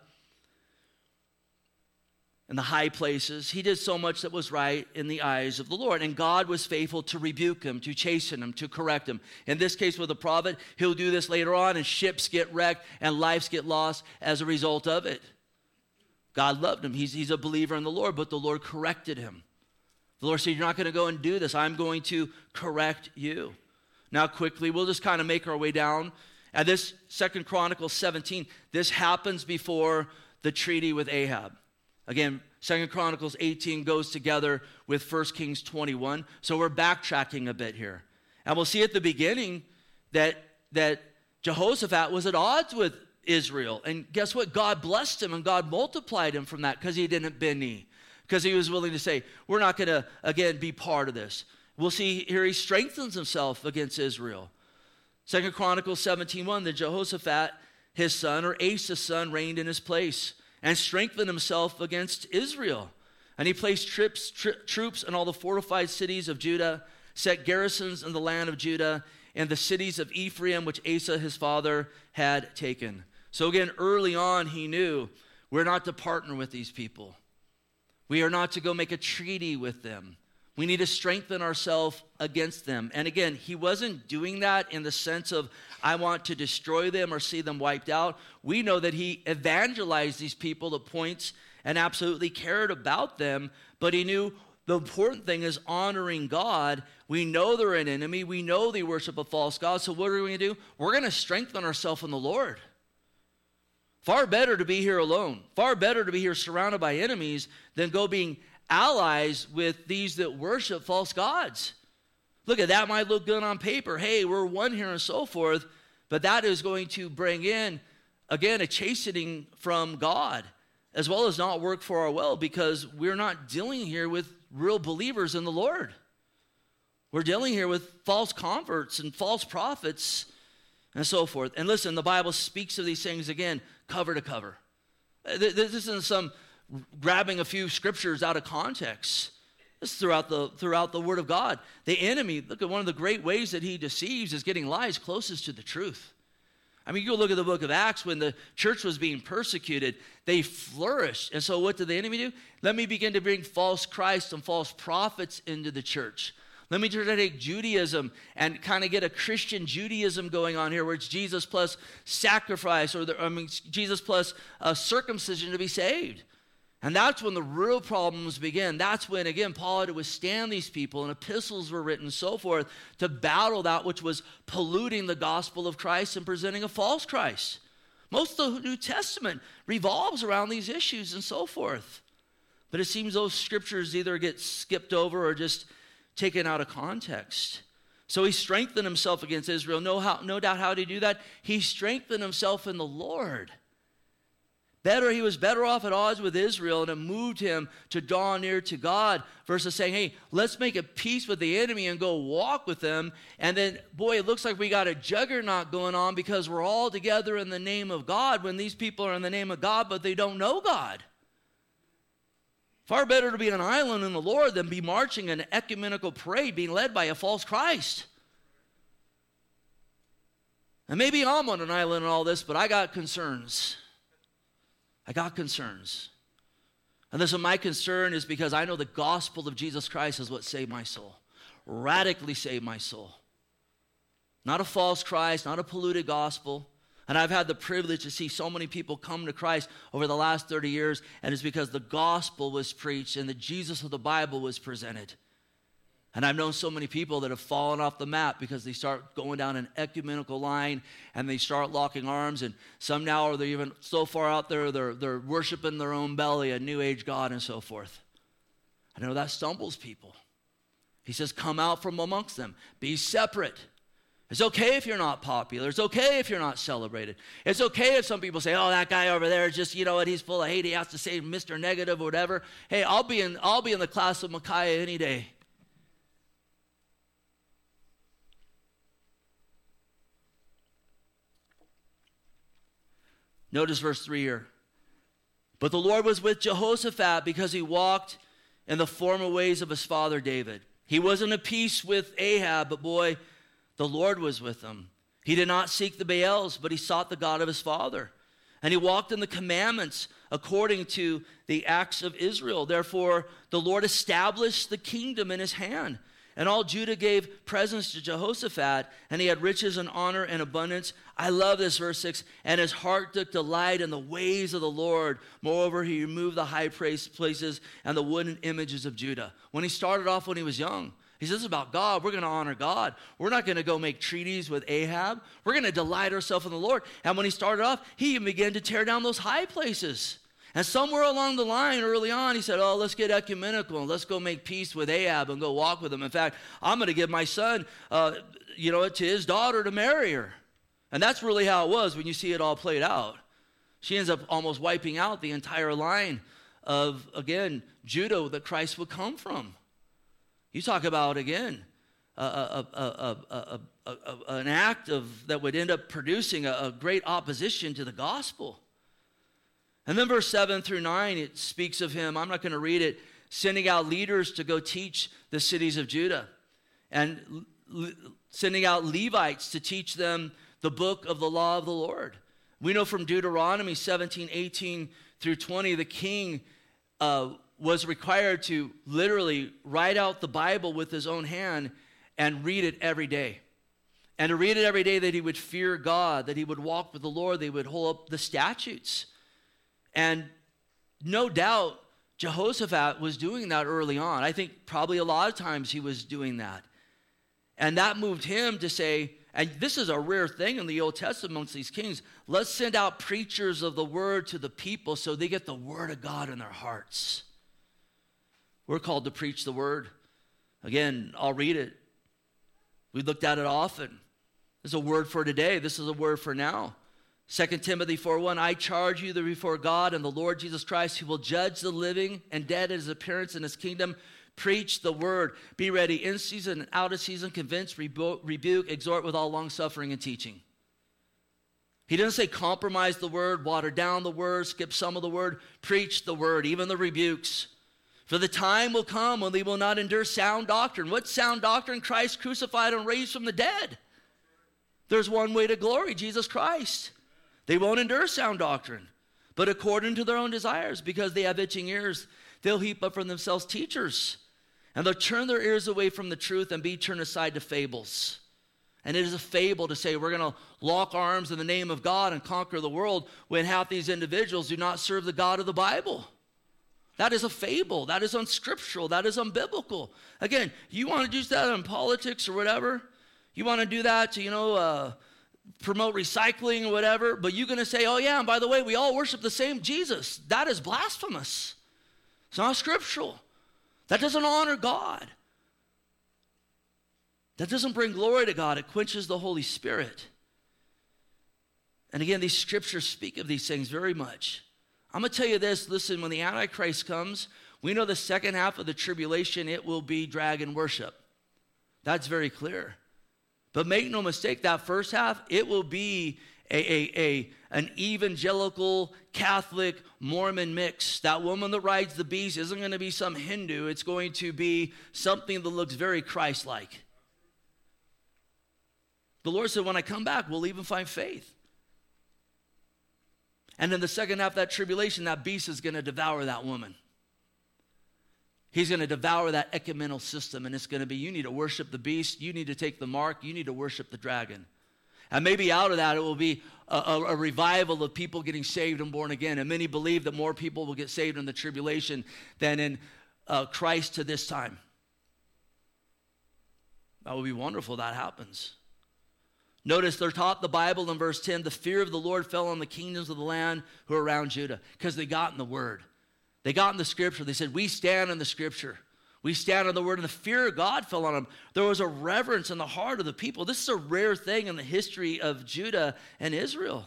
and the high places, he did so much that was right in the eyes of the Lord. And God was faithful to rebuke him, to chasten him, to correct him. In this case with the prophet, he'll do this later on, and ships get wrecked and lives get lost as a result of it. God loved him. He's a believer in the Lord, but the Lord corrected him. The Lord said, you're not going to go and do this. I'm going to correct you. Now quickly, we'll just kind of make our way down. At this 2 Chronicles 17, this happens before the treaty with Ahab. Again, 2 Chronicles 18 goes together with 1 Kings 21. So we're backtracking a bit here. And we'll see at the beginning that Jehoshaphat was at odds with Israel. And guess what? God blessed him and God multiplied him from that because he didn't bend knee. Because he was willing to say, we're not going to, again, be part of this. We'll see here he strengthens himself against Israel. 2 Chronicles 17:1, then Jehoshaphat, his son, or Asa's son, reigned in his place and strengthened himself against Israel. And he placed troops in all the fortified cities of Judah, set garrisons in the land of Judah, and the cities of Ephraim, which Asa his father had taken. So again, early on he knew we're not to partner with these people. We are not to go make a treaty with them. We need to strengthen ourselves against them. And again, he wasn't doing that in the sense of, I want to destroy them or see them wiped out. We know that he evangelized these people to points and absolutely cared about them, but he knew the important thing is honoring God. We know they're an enemy. We know they worship a false god. So what are we going to do? We're going to strengthen ourselves in the Lord. Far better to be here alone. Far better to be here surrounded by enemies than go being allies with these that worship false gods. Look, at that might look good on paper. Hey, we're one here and so forth. But that is going to bring in, again, a chastening from God, as well as not work for our well, because we're not dealing here with real believers in the Lord. We're dealing here with false converts and false prophets and so forth. And listen, the Bible speaks of these things, again, cover to cover. This isn't some grabbing a few scriptures out of context. This is throughout the Word of God. The enemy, look at one of the great ways that he deceives is getting lies closest to the truth. I mean, you go look at the book of Acts when the church was being persecuted, they flourished. And so what did the enemy do? Let me begin to bring false Christ and false prophets into the church. Let me try to take Judaism and kind of get a Christian Judaism going on here where it's Jesus plus sacrifice, Jesus plus circumcision to be saved. And that's when the real problems begin. That's when, again, Paul had to withstand these people, and epistles were written and so forth to battle that which was polluting the gospel of Christ and presenting a false Christ. Most of the New Testament revolves around these issues and so forth. But it seems those scriptures either get skipped over or just taken out of context. So he strengthened himself against Israel. No doubt how did he do that? He strengthened himself in the Lord. He was better off at odds with Israel, and it moved him to draw near to God versus saying, hey, let's make a peace with the enemy and go walk with them. And then, boy, it looks like we got a juggernaut going on because we're all together in the name of God when these people are in the name of God, but they don't know God. Far better to be an island in the Lord than be marching an ecumenical parade being led by a false Christ. And maybe I'm on an island in all this, but I got concerns. And listen, my concern is because I know the gospel of Jesus Christ is what saved my soul. Radically saved my soul. Not a false Christ, not a polluted gospel. And I've had the privilege to see so many people come to Christ over the last 30 years, and it's because the gospel was preached and the Jesus of the Bible was presented. And I've known so many people that have fallen off the map because they start going down an ecumenical line and they start locking arms. And some now are even so far out there, they're worshiping their own belly, a new age God and so forth. I know that stumbles people. He says, come out from amongst them. Be separate. It's okay if you're not popular. It's okay if you're not celebrated. It's okay if some people say, oh, that guy over there is just, you know what, he's full of hate. He has to say Mr. Negative or whatever. Hey, I'll be in the class of Micaiah any day. Notice verse 3 here. But the Lord was with Jehoshaphat because he walked in the former ways of his father David. He wasn't at peace with Ahab, but boy, the Lord was with him. He did not seek the Baals, but he sought the God of his father. And he walked in the commandments according to the acts of Israel. Therefore, the Lord established the kingdom in his hand. And all Judah gave presents to Jehoshaphat, and he had riches and honor and abundance. I love this, verse 6. And his heart took delight in the ways of the Lord. Moreover, he removed the high places and the wooden images of Judah. When he started off when he was young, he says, this is about God. We're going to honor God. We're not going to go make treaties with Ahab. We're going to delight ourselves in the Lord. And when he started off, he even began to tear down those high places. And somewhere along the line, early on, he said, oh, let's get ecumenical and let's go make peace with Ahab and go walk with him. In fact, I'm going to give my son, to his daughter to marry her. And that's really how it was when you see it all played out. She ends up almost wiping out the entire line of, again, Judah that Christ would come from. You talk about, again, an act that would end up producing a great opposition to the gospel. And then verse 7 through 9, it speaks of him. I'm not going to read it. Sending out leaders to go teach the cities of Judah. And sending out Levites to teach them the book of the law of the Lord. We know from Deuteronomy 17, 18 through 20, the king was required to literally write out the Bible with his own hand and read it every day. And to read it every day that he would fear God, that he would walk with the Lord, they would hold up the statutes. And no doubt, Jehoshaphat was doing that early on. I think probably a lot of times he was doing that. And that moved him to say, and this is a rare thing in the Old Testament amongst these kings, let's send out preachers of the word to the people so they get the word of God in their hearts. We're called to preach the word. Again, I'll read it. We looked at it often. This is a word for today. This is a word for now. 2 Timothy 4:1, I charge you before God and the Lord Jesus Christ, who will judge the living and dead at his appearance in his kingdom. Preach the word. Be ready in season and out of season. Convince, rebuke, exhort with all long suffering and teaching. He doesn't say compromise the word, water down the word, skip some of the word. Preach the word, even the rebukes. For the time will come when they will not endure sound doctrine. What's sound doctrine? Christ crucified and raised from the dead. There's one way to glory, Jesus Christ. They won't endure sound doctrine, but according to their own desires, because they have itching ears, they'll heap up for themselves teachers, and they'll turn their ears away from the truth and be turned aside to fables. And it is a fable to say we're going to lock arms in the name of God and conquer the world when half these individuals do not serve the God of the Bible. That is a fable. That is unscriptural. That is unbiblical. Again, you want to do that in politics or whatever? You want to do that to, promote recycling or whatever, but you're going to say, oh yeah, and by the way, we all worship the same Jesus. That is blasphemous. It's not scriptural. That doesn't honor God. That doesn't bring glory to God. It quenches the Holy Spirit. And again, these scriptures speak of these things very much. I'm going to tell you this, listen, when the Antichrist comes, we know the second half of the tribulation, it will be dragon worship. That's very clear. But make no mistake, that first half, it will be an evangelical, Catholic, Mormon mix. That woman that rides the beast isn't going to be some Hindu. It's going to be something that looks very Christ-like. The Lord said, when I come back, we'll even find faith. And in the second half of that tribulation, that beast is going to devour that woman. He's going to devour that ecumenical system, and it's going to be, you need to worship the beast, you need to take the mark, you need to worship the dragon. And maybe out of that, it will be a revival of people getting saved and born again. And many believe that more people will get saved in the tribulation than in Christ to this time. That would be wonderful if that happens. Notice they're taught the Bible in verse 10, the fear of the Lord fell on the kingdoms of the land who are around Judah, because they got in the word. They got in the scripture. They said, we stand in the scripture. We stand on the word, and the fear of God fell on them. There was a reverence in the heart of the people. This is a rare thing in the history of Judah and Israel.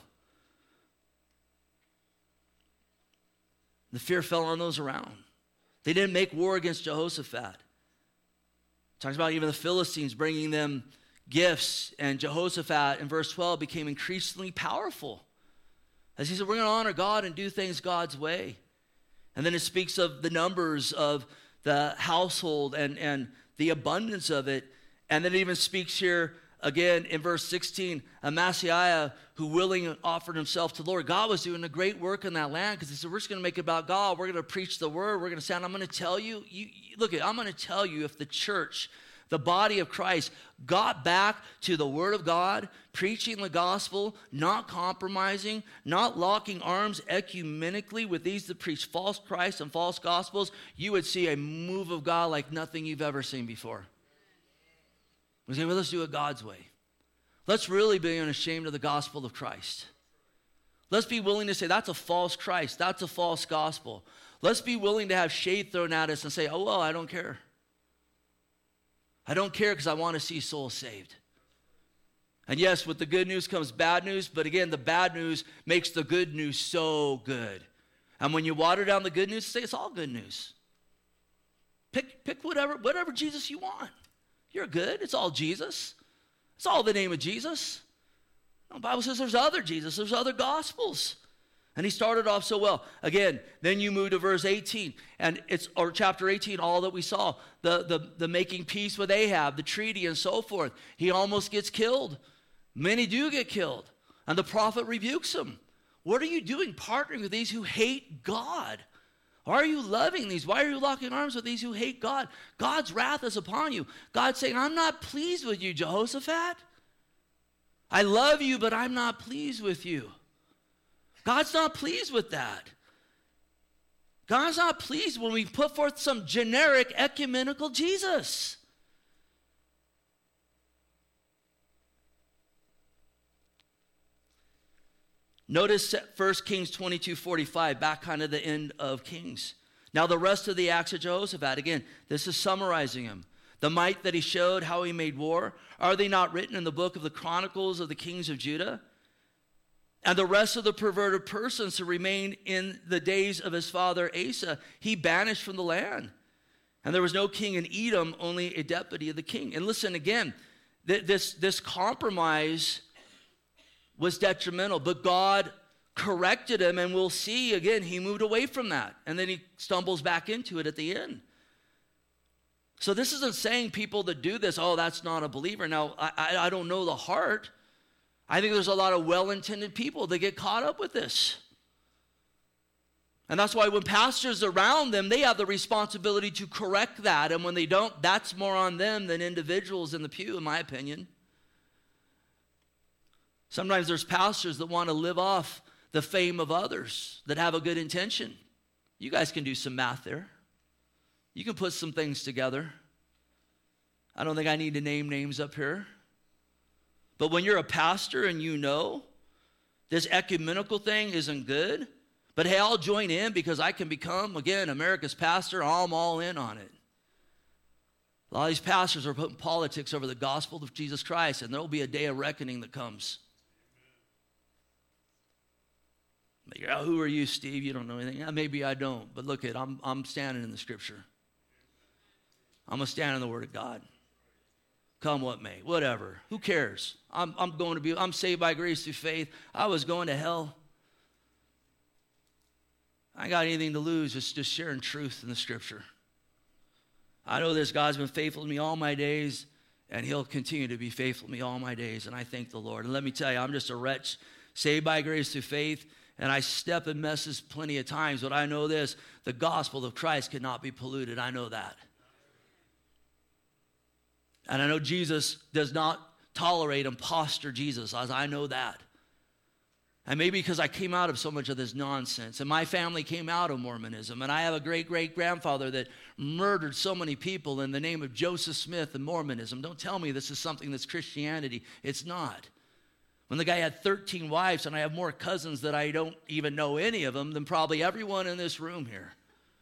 The fear fell on those around. They didn't make war against Jehoshaphat. It talks about even the Philistines bringing them gifts, and Jehoshaphat in verse 12 became increasingly powerful. As he said, we're going to honor God and do things God's way. And then it speaks of the numbers of the household and the abundance of it. And then it even speaks here again in verse 16, Amasiah, who willingly offered himself to the Lord. God was doing a great work in that land because he said, we're just going to make it about God. We're going to preach the word. We're going to say, and I'm going to tell you, I'm going to tell you if the church, the body of Christ, got back to the word of God, preaching the gospel, not compromising, not locking arms ecumenically with these that preach false Christ and false gospels, you would see a move of God like nothing you've ever seen before. We say, well, let's do it God's way. Let's really be unashamed of the gospel of Christ. Let's be willing to say, that's a false Christ. That's a false gospel. Let's be willing to have shade thrown at us and say, oh, well, I don't care. I don't care because I want to see souls saved. And yes, with the good news comes bad news, but again, the bad news makes the good news so good. And when you water down the good news, say it's all good news. Pick whatever Jesus you want. You're good. It's all Jesus. It's all the name of Jesus. The Bible says there's other Jesus. There's other gospels. And he started off so well. Again, then you move to verse 18, or chapter 18, all that we saw, the making peace with Ahab, the treaty and so forth. He almost gets killed. Many do get killed. And the prophet rebukes him. What are you doing partnering with these who hate God? Why are you loving these? Why are you locking arms with these who hate God? God's wrath is upon you. God's saying, I'm not pleased with you, Jehoshaphat. I love you, but I'm not pleased with you. God's not pleased with that. God's not pleased when we put forth some generic ecumenical Jesus. Notice 1 Kings 22:45, back kind of the end of Kings. Now the rest of the acts of Jehoshaphat, again, this is summarizing him. The might that he showed, how he made war, are they not written in the book of the Chronicles of the kings of Judah? And the rest of the perverted persons who remained in the days of his father Asa, he banished from the land. And there was no king in Edom, only a deputy of the king. And listen again, this compromise was detrimental, but God corrected him, and we'll see again, he moved away from that. And then he stumbles back into it at the end. So this isn't saying people that do this, oh, that's not a believer. Now, I don't know the heart. I think there's a lot of well-intended people that get caught up with this. And that's why when pastors are around them, they have the responsibility to correct that. And when they don't, that's more on them than individuals in the pew, in my opinion. Sometimes there's pastors that want to live off the fame of others that have a good intention. You guys can do some math there. You can put some things together. I don't think I need to name names up here. But when you're a pastor and you know this ecumenical thing isn't good, but hey, I'll join in because I can become, again, America's pastor. I'm all in on it. A lot of these pastors are putting politics over the gospel of Jesus Christ, and there will be a day of reckoning that comes. Oh, who are you, Steve? You don't know anything. Maybe I don't, but look, I'm standing in the Scripture. I'm going to stand in the Word of God. Come what may, whatever. Who cares? I'm saved by grace through faith. I was going to hell. I ain't got anything to lose, just sharing truth in the Scripture. I know this God's been faithful to me all my days, and he'll continue to be faithful to me all my days, and I thank the Lord. And let me tell you, I'm just a wretch, saved by grace through faith, and I step in messes plenty of times, but I know this, the gospel of Christ cannot be polluted. I know that. And I know Jesus does not tolerate imposter Jesus, as I know that. And maybe because I came out of so much of this nonsense, and my family came out of Mormonism, and I have a great-great-grandfather that murdered so many people in the name of Joseph Smith and Mormonism. Don't tell me this is something that's Christianity. It's not. When the guy had 13 wives, and I have more cousins that I don't even know any of them than probably everyone in this room here.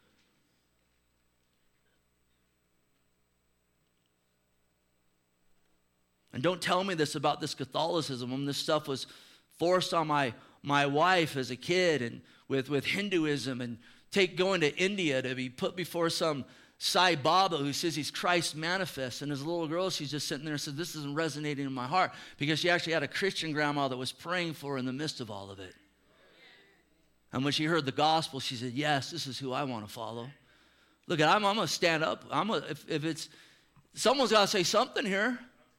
And don't tell me this about this Catholicism when this stuff was forced on my wife as a kid, and with Hinduism, and going to India to be put before some Sai Baba who says he's Christ manifest. And as a little girl, she's just sitting there and says, this isn't resonating in my heart, because she actually had a Christian grandma that was praying for her in the midst of all of it. And when she heard the gospel, she said, yes, this is who I want to follow. Look, I'm going to stand up. If it's, someone's got to say something here.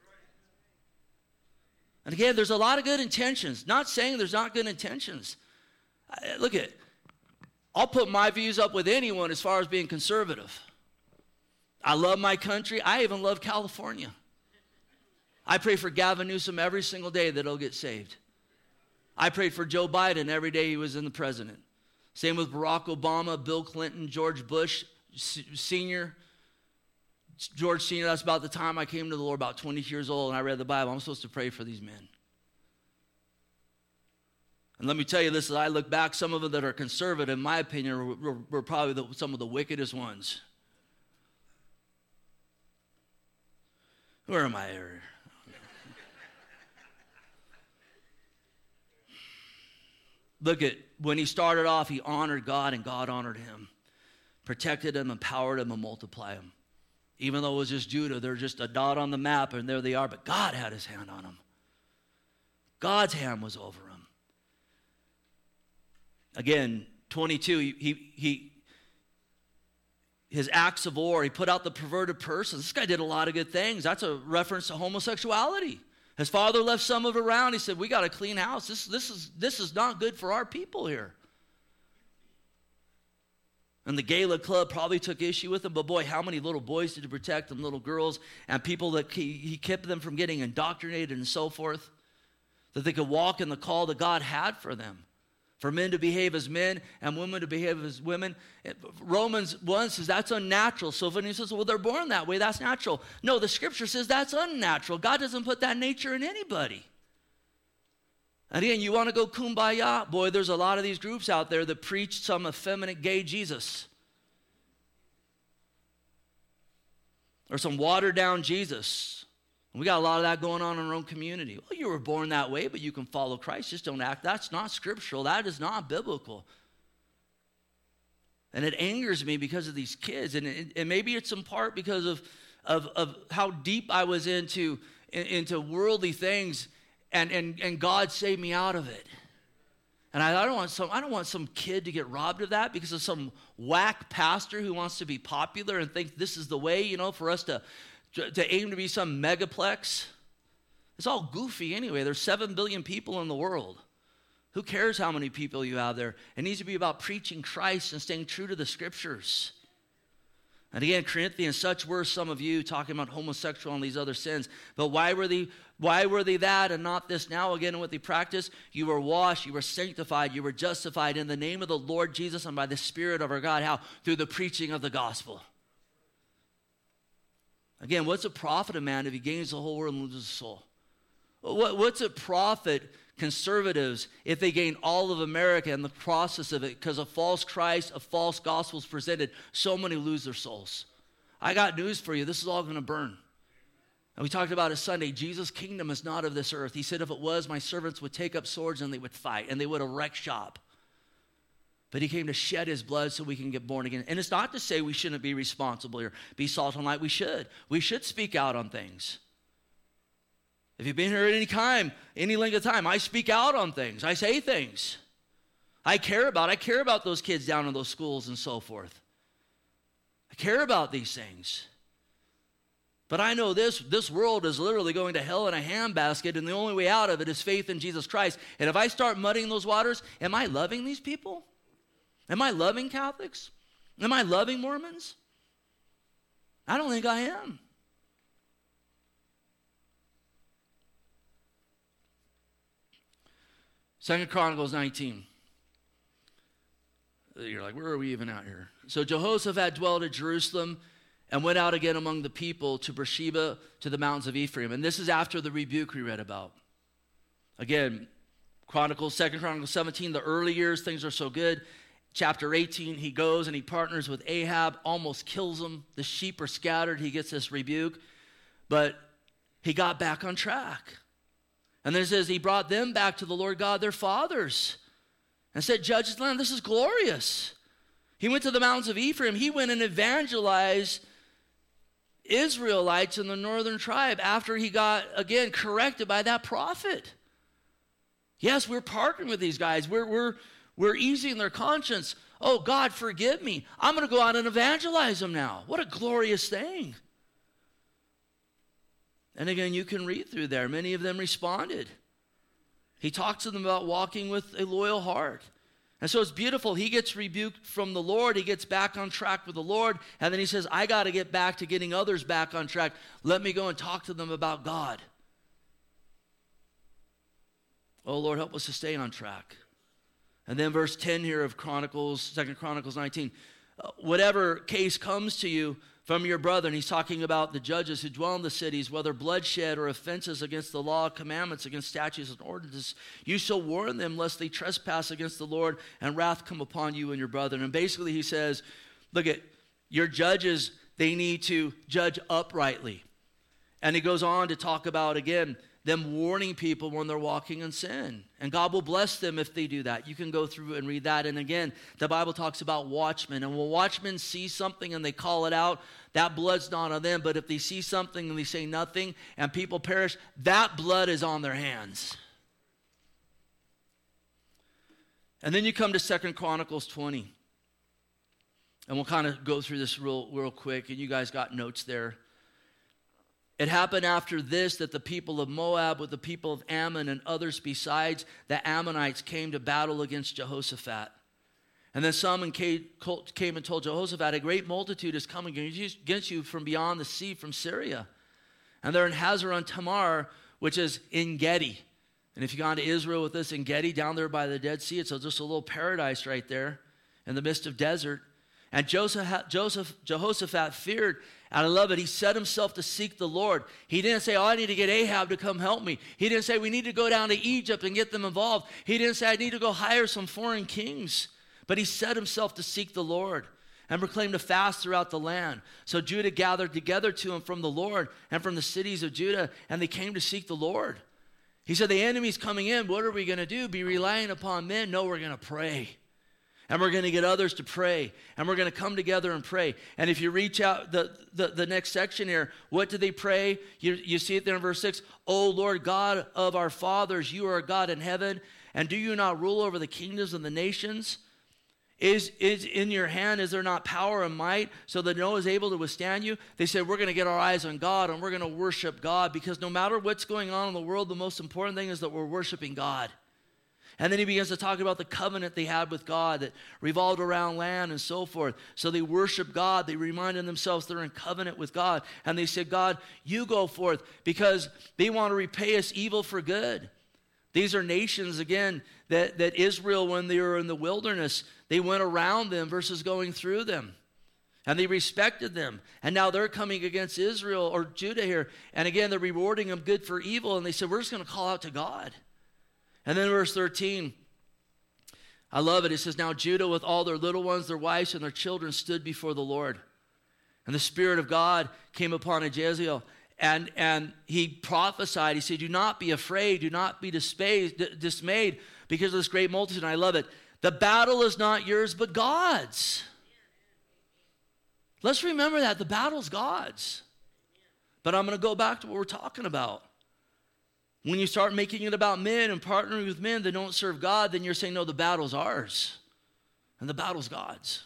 And again, there's a lot of good intentions. Not saying there's not good intentions. Look at, I'll put my views up with anyone as far as being conservative. I love my country. I even love California. I pray for Gavin Newsom every single day that he'll get saved. I prayed for Joe Biden every day he was in the president. Same with Barack Obama, Bill Clinton, George Bush Sr., George Sr., that's about the time I came to the Lord, about 20 years old, and I read the Bible. I'm supposed to pray for these men. And let me tell you this, as I look back, some of them that are conservative, in my opinion, were probably some of the wickedest ones. Where am I here? Look at, when he started off, he honored God, and God honored him. Protected him, empowered him, and multiplied him. Even though it was just Judah, they're just a dot on the map, and there they are. But God had his hand on them. God's hand was over them. Again, 22, his acts of war, he put out the perverted persons. This guy did a lot of good things. That's a reference to homosexuality. His father left some of it around. He said, we got a clean house. This is not good for our people here. And the Gala Club probably took issue with him, but boy, how many little boys did he protect and little girls and people that he kept them from getting indoctrinated and so forth, that they could walk in the call that God had for them, for men to behave as men and women to behave as women. Romans 1 says that's unnatural. So when he says, well, they're born that way, that's natural. No, the Scripture says that's unnatural. God doesn't put that nature in anybody. And again, you want to go kumbaya? Boy, there's a lot of these groups out there that preach some effeminate gay Jesus. Or some watered down Jesus. We got a lot of that going on in our own community. Well, you were born that way, but you can follow Christ. Just don't act. That's not scriptural. That is not biblical. And it angers me because of these kids. And maybe it's in part because of how deep I was into worldly things, and God saved me out of it. And I don't want some kid to get robbed of that because of some whack pastor who wants to be popular and think this is the way, for us to aim to be some megaplex. It's all goofy anyway. There's 7 billion people in the world. Who cares how many people you have there? It needs to be about preaching Christ and staying true to the scriptures. And again, Corinthians, such were some of you, talking about homosexual and these other sins. But why were they that and not this now? Again, what they practiced, you were washed, you were sanctified, you were justified in the name of the Lord Jesus and by the Spirit of our God. How? Through the preaching of the gospel. Again, what's it profit a man if he gains the whole world and loses his soul? What's it profit conservatives if they gain all of America in the process of it because a false Christ, a false gospel is presented? So many lose their souls. I got news for you. This is all going to burn. And we talked about it Sunday. Jesus' kingdom is not of this earth. He said if it was, my servants would take up swords and they would fight and they would erect shop. But he came to shed his blood so we can get born again. And it's not to say we shouldn't be responsible or be salt and light. We should. We should speak out on things. If you've been here at any time, any length of time, I speak out on things. I say things. I care about those kids down in those schools and so forth. I care about these things. But I know this world is literally going to hell in a handbasket, and the only way out of it is faith in Jesus Christ. And if I start muddying those waters, am I loving these people? Am I loving Catholics? Am I loving Mormons? I don't think I am. Second Chronicles 19. You're like, where are we even out here? So Jehoshaphat dwelt at Jerusalem and went out again among the people to Beersheba, to the mountains of Ephraim. And this is after the rebuke we read about. Again, Second Chronicles 17, the early years, things are so good. Chapter 18, he goes and he partners with Ahab, almost kills him. The sheep are scattered. He gets this rebuke. But he got back on track. And then it says he brought them back to the Lord God, their fathers, and said, judge his land. This is glorious. He went to the mountains of Ephraim. He went and evangelized Israelites in the northern tribe after he got, again, corrected by that prophet. Yes, we're partnering with these guys. We're easing their conscience. Oh, God, forgive me. I'm going to go out and evangelize them now. What a glorious thing. And again, you can read through there. Many of them responded. He talks to them about walking with a loyal heart. And so it's beautiful. He gets rebuked from the Lord. He gets back on track with the Lord. And then he says, I got to get back to getting others back on track. Let me go and talk to them about God. Oh, Lord, help us to stay on track. And then verse 10 here of Chronicles, 2 Chronicles 19. Whatever case comes to you from your brother, and he's talking about the judges who dwell in the cities, whether bloodshed or offenses against the law, commandments against statutes and ordinances, you shall warn them lest they trespass against the Lord and wrath come upon you and your brother. And basically he says, look at your judges, they need to judge uprightly. And he goes on to talk about, again, them warning people when they're walking in sin. And God will bless them if they do that. You can go through and read that. And again, the Bible talks about watchmen. And when watchmen see something and they call it out, that blood's not on them. But if they see something and they say nothing and people perish, that blood is on their hands. And then you come to 2 Chronicles 20. And we'll kind of go through this real quick. And you guys got notes there. It happened after this that the people of Moab with the people of Ammon and others besides the Ammonites came to battle against Jehoshaphat. And then some came and told Jehoshaphat, a great multitude is coming against you from beyond the sea, from Syria. And they're in Hazeron Tamar, which is En Gedi. And if you've gone to Israel with this, En Gedi, down there by the Dead Sea, it's just a little paradise right there in the midst of desert. And Jehoshaphat feared And I love it. He set himself to seek the Lord. He didn't say, oh, I need to get Ahab to come help me. He didn't say, we need to go down to Egypt and get them involved. He didn't say, I need to go hire some foreign kings. But he set himself to seek the Lord and proclaimed a fast throughout the land. So Judah gathered together to him from the Lord and from the cities of Judah, and they came to seek the Lord. He said, the enemy's coming in. What are we going to do? Be relying upon men? No, we're going to pray. And we're going to get others to pray. And we're going to come together and pray. And if you reach out the next section here, what did they pray? You see it there in verse 6. O Lord God of our fathers, you are God in heaven. And do you not rule over the kingdoms of the nations? Is in your hand, is there not power and might so that no one is able to withstand you? They said, we're going to get our eyes on God and we're going to worship God, because no matter what's going on in the world, the most important thing is that we're worshiping God. And then he begins to talk about the covenant they had with God that revolved around land and so forth. So they worship God. They reminded themselves they're in covenant with God. And they said, God, you go forth, because they want to repay us evil for good. These are nations, again, that Israel, when they were in the wilderness, they went around them versus going through them. And they respected them. And now they're coming against Israel or Judah here. And again, they're rewarding them good for evil. And they said, we're just going to call out to God. And then verse 13, I love it. It says, now Judah with all their little ones, their wives, and their children stood before the Lord. And the Spirit of God came upon Ahaziel. And he prophesied. He said, do not be afraid. Do not be dismayed because of this great multitude. And I love it. The battle is not yours, but God's. Let's remember that. The battle's God's. But I'm going to go back to what we're talking about. When you start making it about men and partnering with men that don't serve God, then you're saying, no, the battle's ours. And the battle's God's.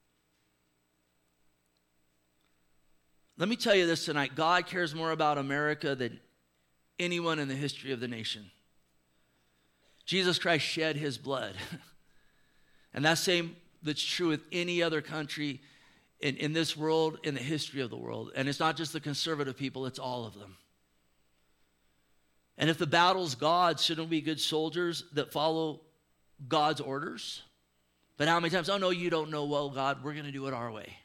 Let me tell you this tonight. God cares more about America than anyone in the history of the nation. Jesus Christ shed his blood. And that's true with any other country in this world, in the history of the world. And it's not just the conservative people, it's all of them. And if the battle's God, shouldn't we be good soldiers that follow God's orders? But how many times, oh no, you don't know, well, God, we're going to do it our way.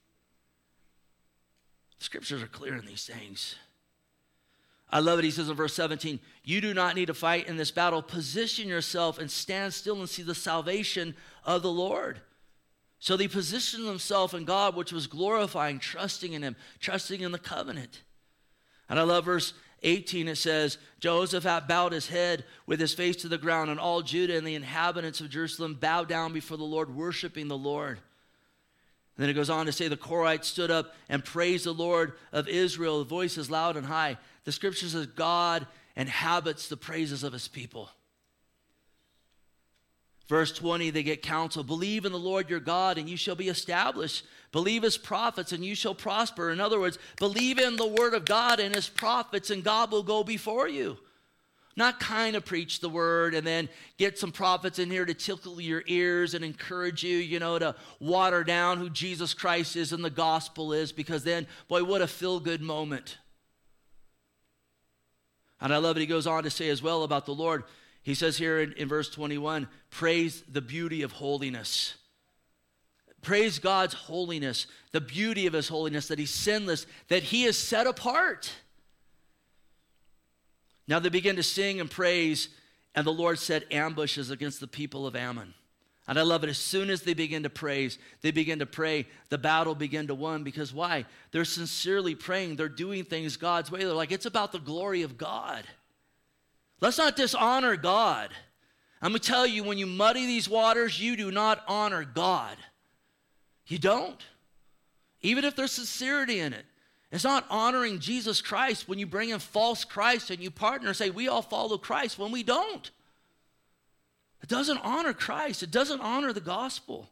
The scriptures are clear in these things. I love it. He says in verse 17, you do not need to fight in this battle. Position yourself and stand still and see the salvation of the Lord. So they positioned themselves in God, which was glorifying, trusting in him, trusting in the covenant. And I love verse 18. It says, Jehoshaphat bowed his head with his face to the ground, and all Judah and the inhabitants of Jerusalem bowed down before the Lord, worshiping the Lord. And then it goes on to say, the Korites stood up and praised the Lord of Israel. The voice is loud and high. The scripture says God inhabits the praises of his people. Verse 20, they get counsel. Believe in the Lord your God and you shall be established. Believe his prophets and you shall prosper. In other words, believe in the word of God and his prophets and God will go before you. Not kind of preach the word and then get some prophets in here to tickle your ears and encourage you, to water down who Jesus Christ is and the gospel is, because then, boy, what a feel-good moment. And I love it. He goes on to say as well about the Lord. He says here in verse 21, praise the beauty of holiness. Praise God's holiness, the beauty of his holiness, that he's sinless, that he is set apart. Now they begin to sing and praise, and the Lord set ambushes against the people of Ammon. And I love it. As soon as they begin to praise, they begin to pray, the battle begin to win. Because why? They're sincerely praying. They're doing things God's way. They're like, it's about the glory of God. Let's not dishonor God. I'm going to tell you, when you muddy these waters, you do not honor God. You don't. Even if there's sincerity in it. It's not honoring Jesus Christ when you bring in false Christ and you partner and say, we all follow Christ, when we don't. It doesn't honor Christ. It doesn't honor the gospel.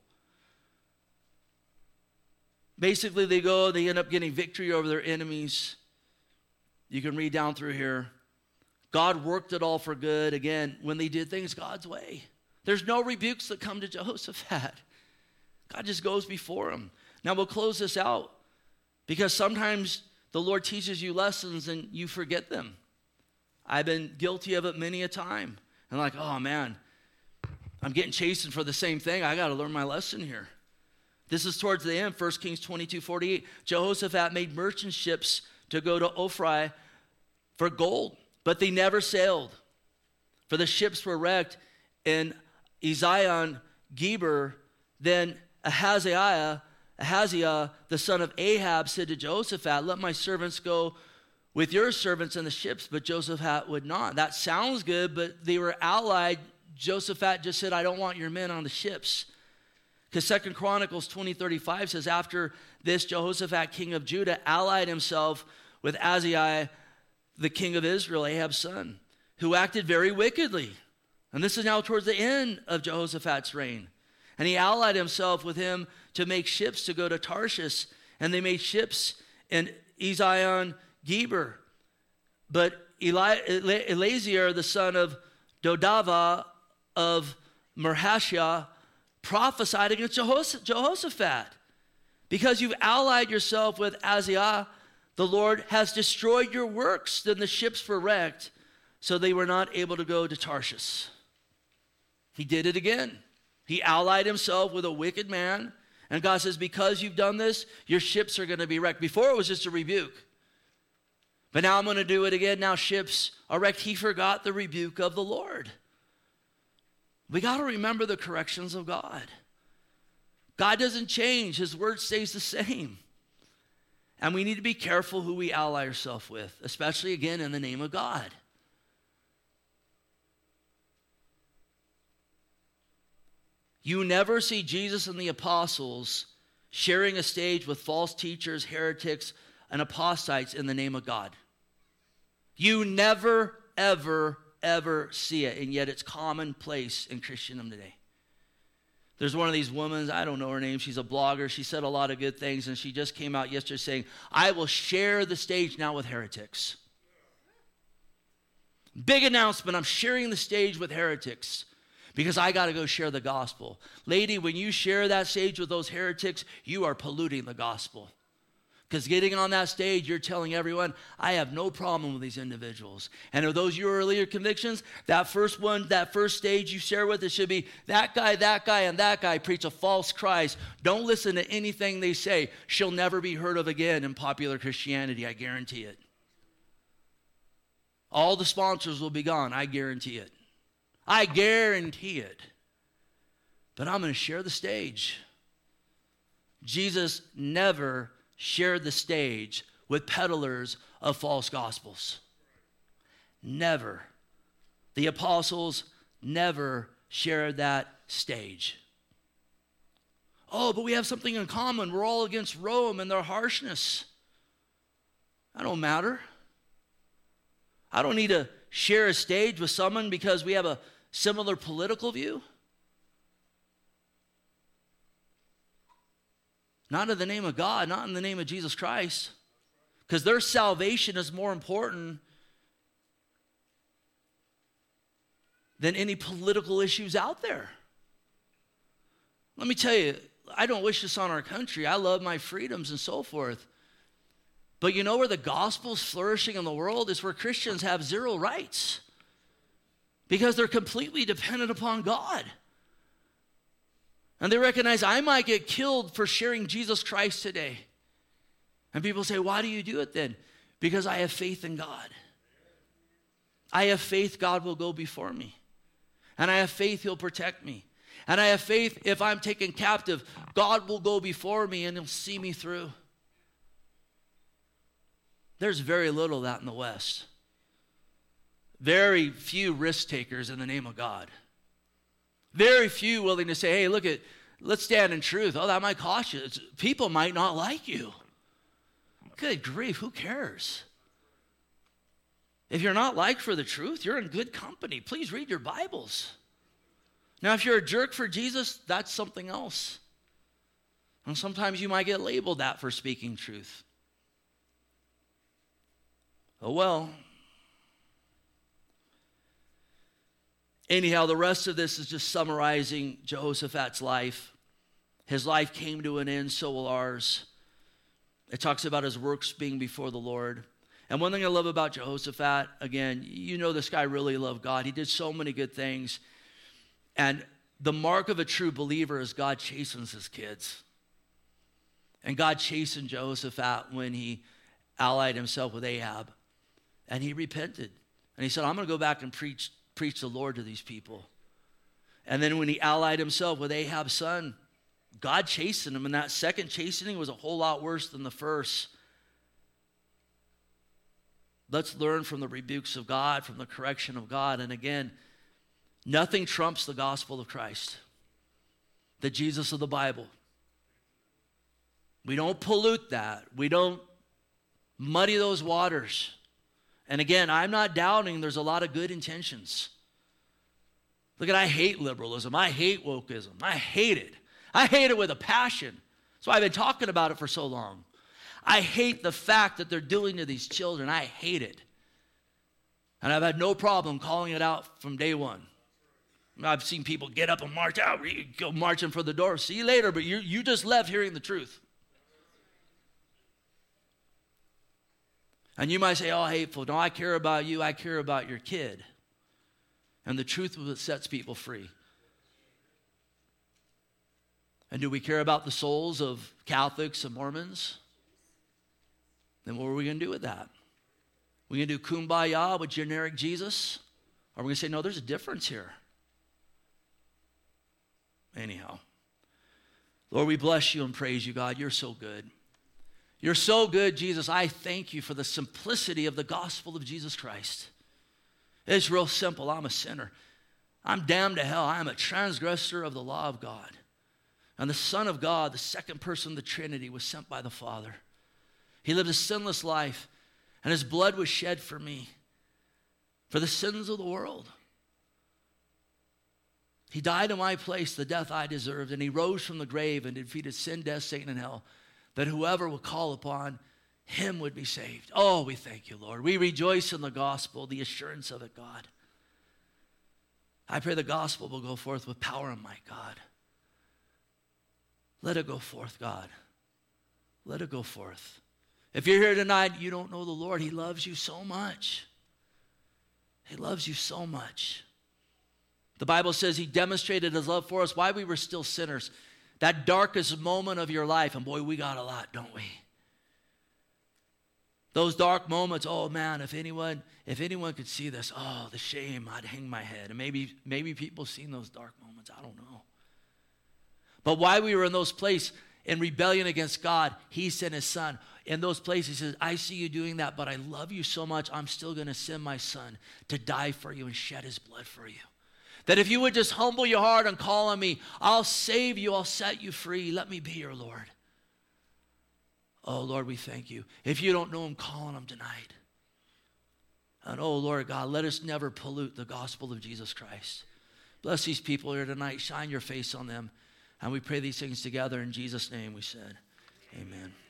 Basically, they end up getting victory over their enemies. You can read down through here. God worked it all for good, again, when they did things God's way. There's no rebukes that come to Jehoshaphat. God just goes before him. Now, we'll close this out, because sometimes the Lord teaches you lessons and you forget them. I've been guilty of it many a time. And like, oh man, I'm getting chastened for the same thing. I got to learn my lesson here. This is towards the end, 1 Kings 22:48. Jehoshaphat made merchant ships to go to Ophrah for gold, but they never sailed, for the ships were wrecked in Ezion Geber. Then Ahaziah, the son of Ahab, said to Jehoshaphat, let my servants go with your servants in the ships, but Jehoshaphat would not. That sounds good, but they were allied. Jehoshaphat just said, I don't want your men on the ships. Because 2 Chronicles 20:35 says, after this, Jehoshaphat, king of Judah, allied himself with Ahaziah, the king of Israel, Ahab's son, who acted very wickedly. And this is now towards the end of Jehoshaphat's reign. And he allied himself with him to make ships to go to Tarshish. And they made ships in Ezion Geber. But Eleazar, the son of Dodava of Marhashah, prophesied against Jehoshaphat. Because you've allied yourself with Ahaziah, the Lord has destroyed your works. Then the ships were wrecked, so they were not able to go to Tarshish. He did it again. He allied himself with a wicked man. And God says, because you've done this, your ships are going to be wrecked. Before it was just a rebuke. But now I'm going to do it again. Now ships are wrecked. He forgot the rebuke of the Lord. We got to remember the corrections of God. God doesn't change. His word stays the same. And we need to be careful who we ally ourselves with, especially, again, in the name of God. You never see Jesus and the apostles sharing a stage with false teachers, heretics, and apostates in the name of God. You never, ever, ever see it, and yet it's commonplace in Christendom today. There's one of these women, I don't know her name, she's a blogger, she said a lot of good things, and she just came out yesterday saying, I will share the stage now with heretics. Big announcement, I'm sharing the stage with heretics because I got to go share the gospel. Lady, when you share that stage with those heretics, you are polluting the gospel. Because getting on that stage, you're telling everyone, I have no problem with these individuals. And are those your earlier convictions? That first one, that first stage you share with, it should be that guy, and that guy preach a false Christ. Don't listen to anything they say. She'll never be heard of again in popular Christianity, I guarantee it. All the sponsors will be gone, I guarantee it. I guarantee it. But I'm going to share the stage. Jesus never shared the stage with peddlers of false gospels. Never. The apostles never shared that stage. Oh, but we have something in common. We're all against Rome and their harshness. That don't matter. I don't need to share a stage with someone because we have a similar political view. Not in the name of God, not in the name of Jesus Christ. Because their salvation is more important than any political issues out there. Let me tell you, I don't wish this on our country. I love my freedoms and so forth. But you know where the gospel's flourishing in the world is where Christians have zero rights. Because they're completely dependent upon God. And they recognize I might get killed for sharing Jesus Christ today. And people say, why do you do it then? Because I have faith in God. I have faith God will go before me. And I have faith He'll protect me. And I have faith if I'm taken captive, God will go before me and He'll see me through. There's very little of that in the West. Very few risk takers in the name of God. Very few willing to say, hey, let's stand in truth. Oh, that might cost you. People might not like you. Good grief, who cares? If you're not liked for the truth, you're in good company. Please read your Bibles. Now, if you're a jerk for Jesus, that's something else. And sometimes you might get labeled that for speaking truth. Oh, well. Anyhow, the rest of this is just summarizing Jehoshaphat's life. His life came to an end, so will ours. It talks about his works being before the Lord. And one thing I love about Jehoshaphat, again, you know this guy really loved God. He did so many good things. And the mark of a true believer is God chastens his kids. And God chastened Jehoshaphat when he allied himself with Ahab. And he repented. And he said, I'm going to go back and preach the Lord to these people. And then when he allied himself with Ahab's son, God chastened him. And that second chastening was a whole lot worse than the first. Let's learn from the rebukes of God, from the correction of God. And again, nothing trumps the gospel of Christ, the Jesus of the Bible. We don't pollute that. We don't muddy those waters. And again, I'm not doubting there's a lot of good intentions. Look at, I hate liberalism. I hate wokeism. I hate it. I hate it with a passion. That's why I've been talking about it for so long. I hate the fact that they're doing to these children. I hate it. And I've had no problem calling it out from day one. I've seen people get up and march out, go marching for the door. See you later, but you just left hearing the truth. And you might say, oh, hateful. No, I care about you. I care about your kid. And the truth is what sets people free. And do we care about the souls of Catholics and Mormons? Then what are we going to do with that? We going to do kumbaya with generic Jesus? Or are we going to say, no, there's a difference here? Anyhow. Lord, we bless you and praise you, God. You're so good. You're so good, Jesus. I thank you for the simplicity of the gospel of Jesus Christ. It's real simple. I'm a sinner. I'm damned to hell. I'm a transgressor of the law of God. And the Son of God, the second person of the Trinity, was sent by the Father. He lived a sinless life, and his blood was shed for me, for the sins of the world. He died in my place, the death I deserved, and he rose from the grave and defeated sin, death, Satan, and hell, that whoever would call upon him would be saved. Oh, we thank you, Lord. We rejoice in the gospel, the assurance of it, God. I pray the gospel will go forth with power and might, God. Let it go forth, God. Let it go forth. If you're here tonight, you don't know the Lord. He loves you so much. He loves you so much. The Bible says he demonstrated his love for us while we were still sinners. That darkest moment of your life, and boy, we got a lot, don't we? Those dark moments, oh man, if anyone could see this, oh, the shame, I'd hang my head. And maybe people seen those dark moments, I don't know. But while we were in those places, in rebellion against God, he sent his son. In those places, he says, I see you doing that, but I love you so much, I'm still going to send my son to die for you and shed his blood for you. That if you would just humble your heart and call on me, I'll save you, I'll set you free. Let me be your Lord. Oh, Lord, we thank you. If you don't know him, call on him tonight. And oh, Lord God, let us never pollute the gospel of Jesus Christ. Bless these people here tonight. Shine your face on them. And we pray these things together in Jesus' name, we said. Amen.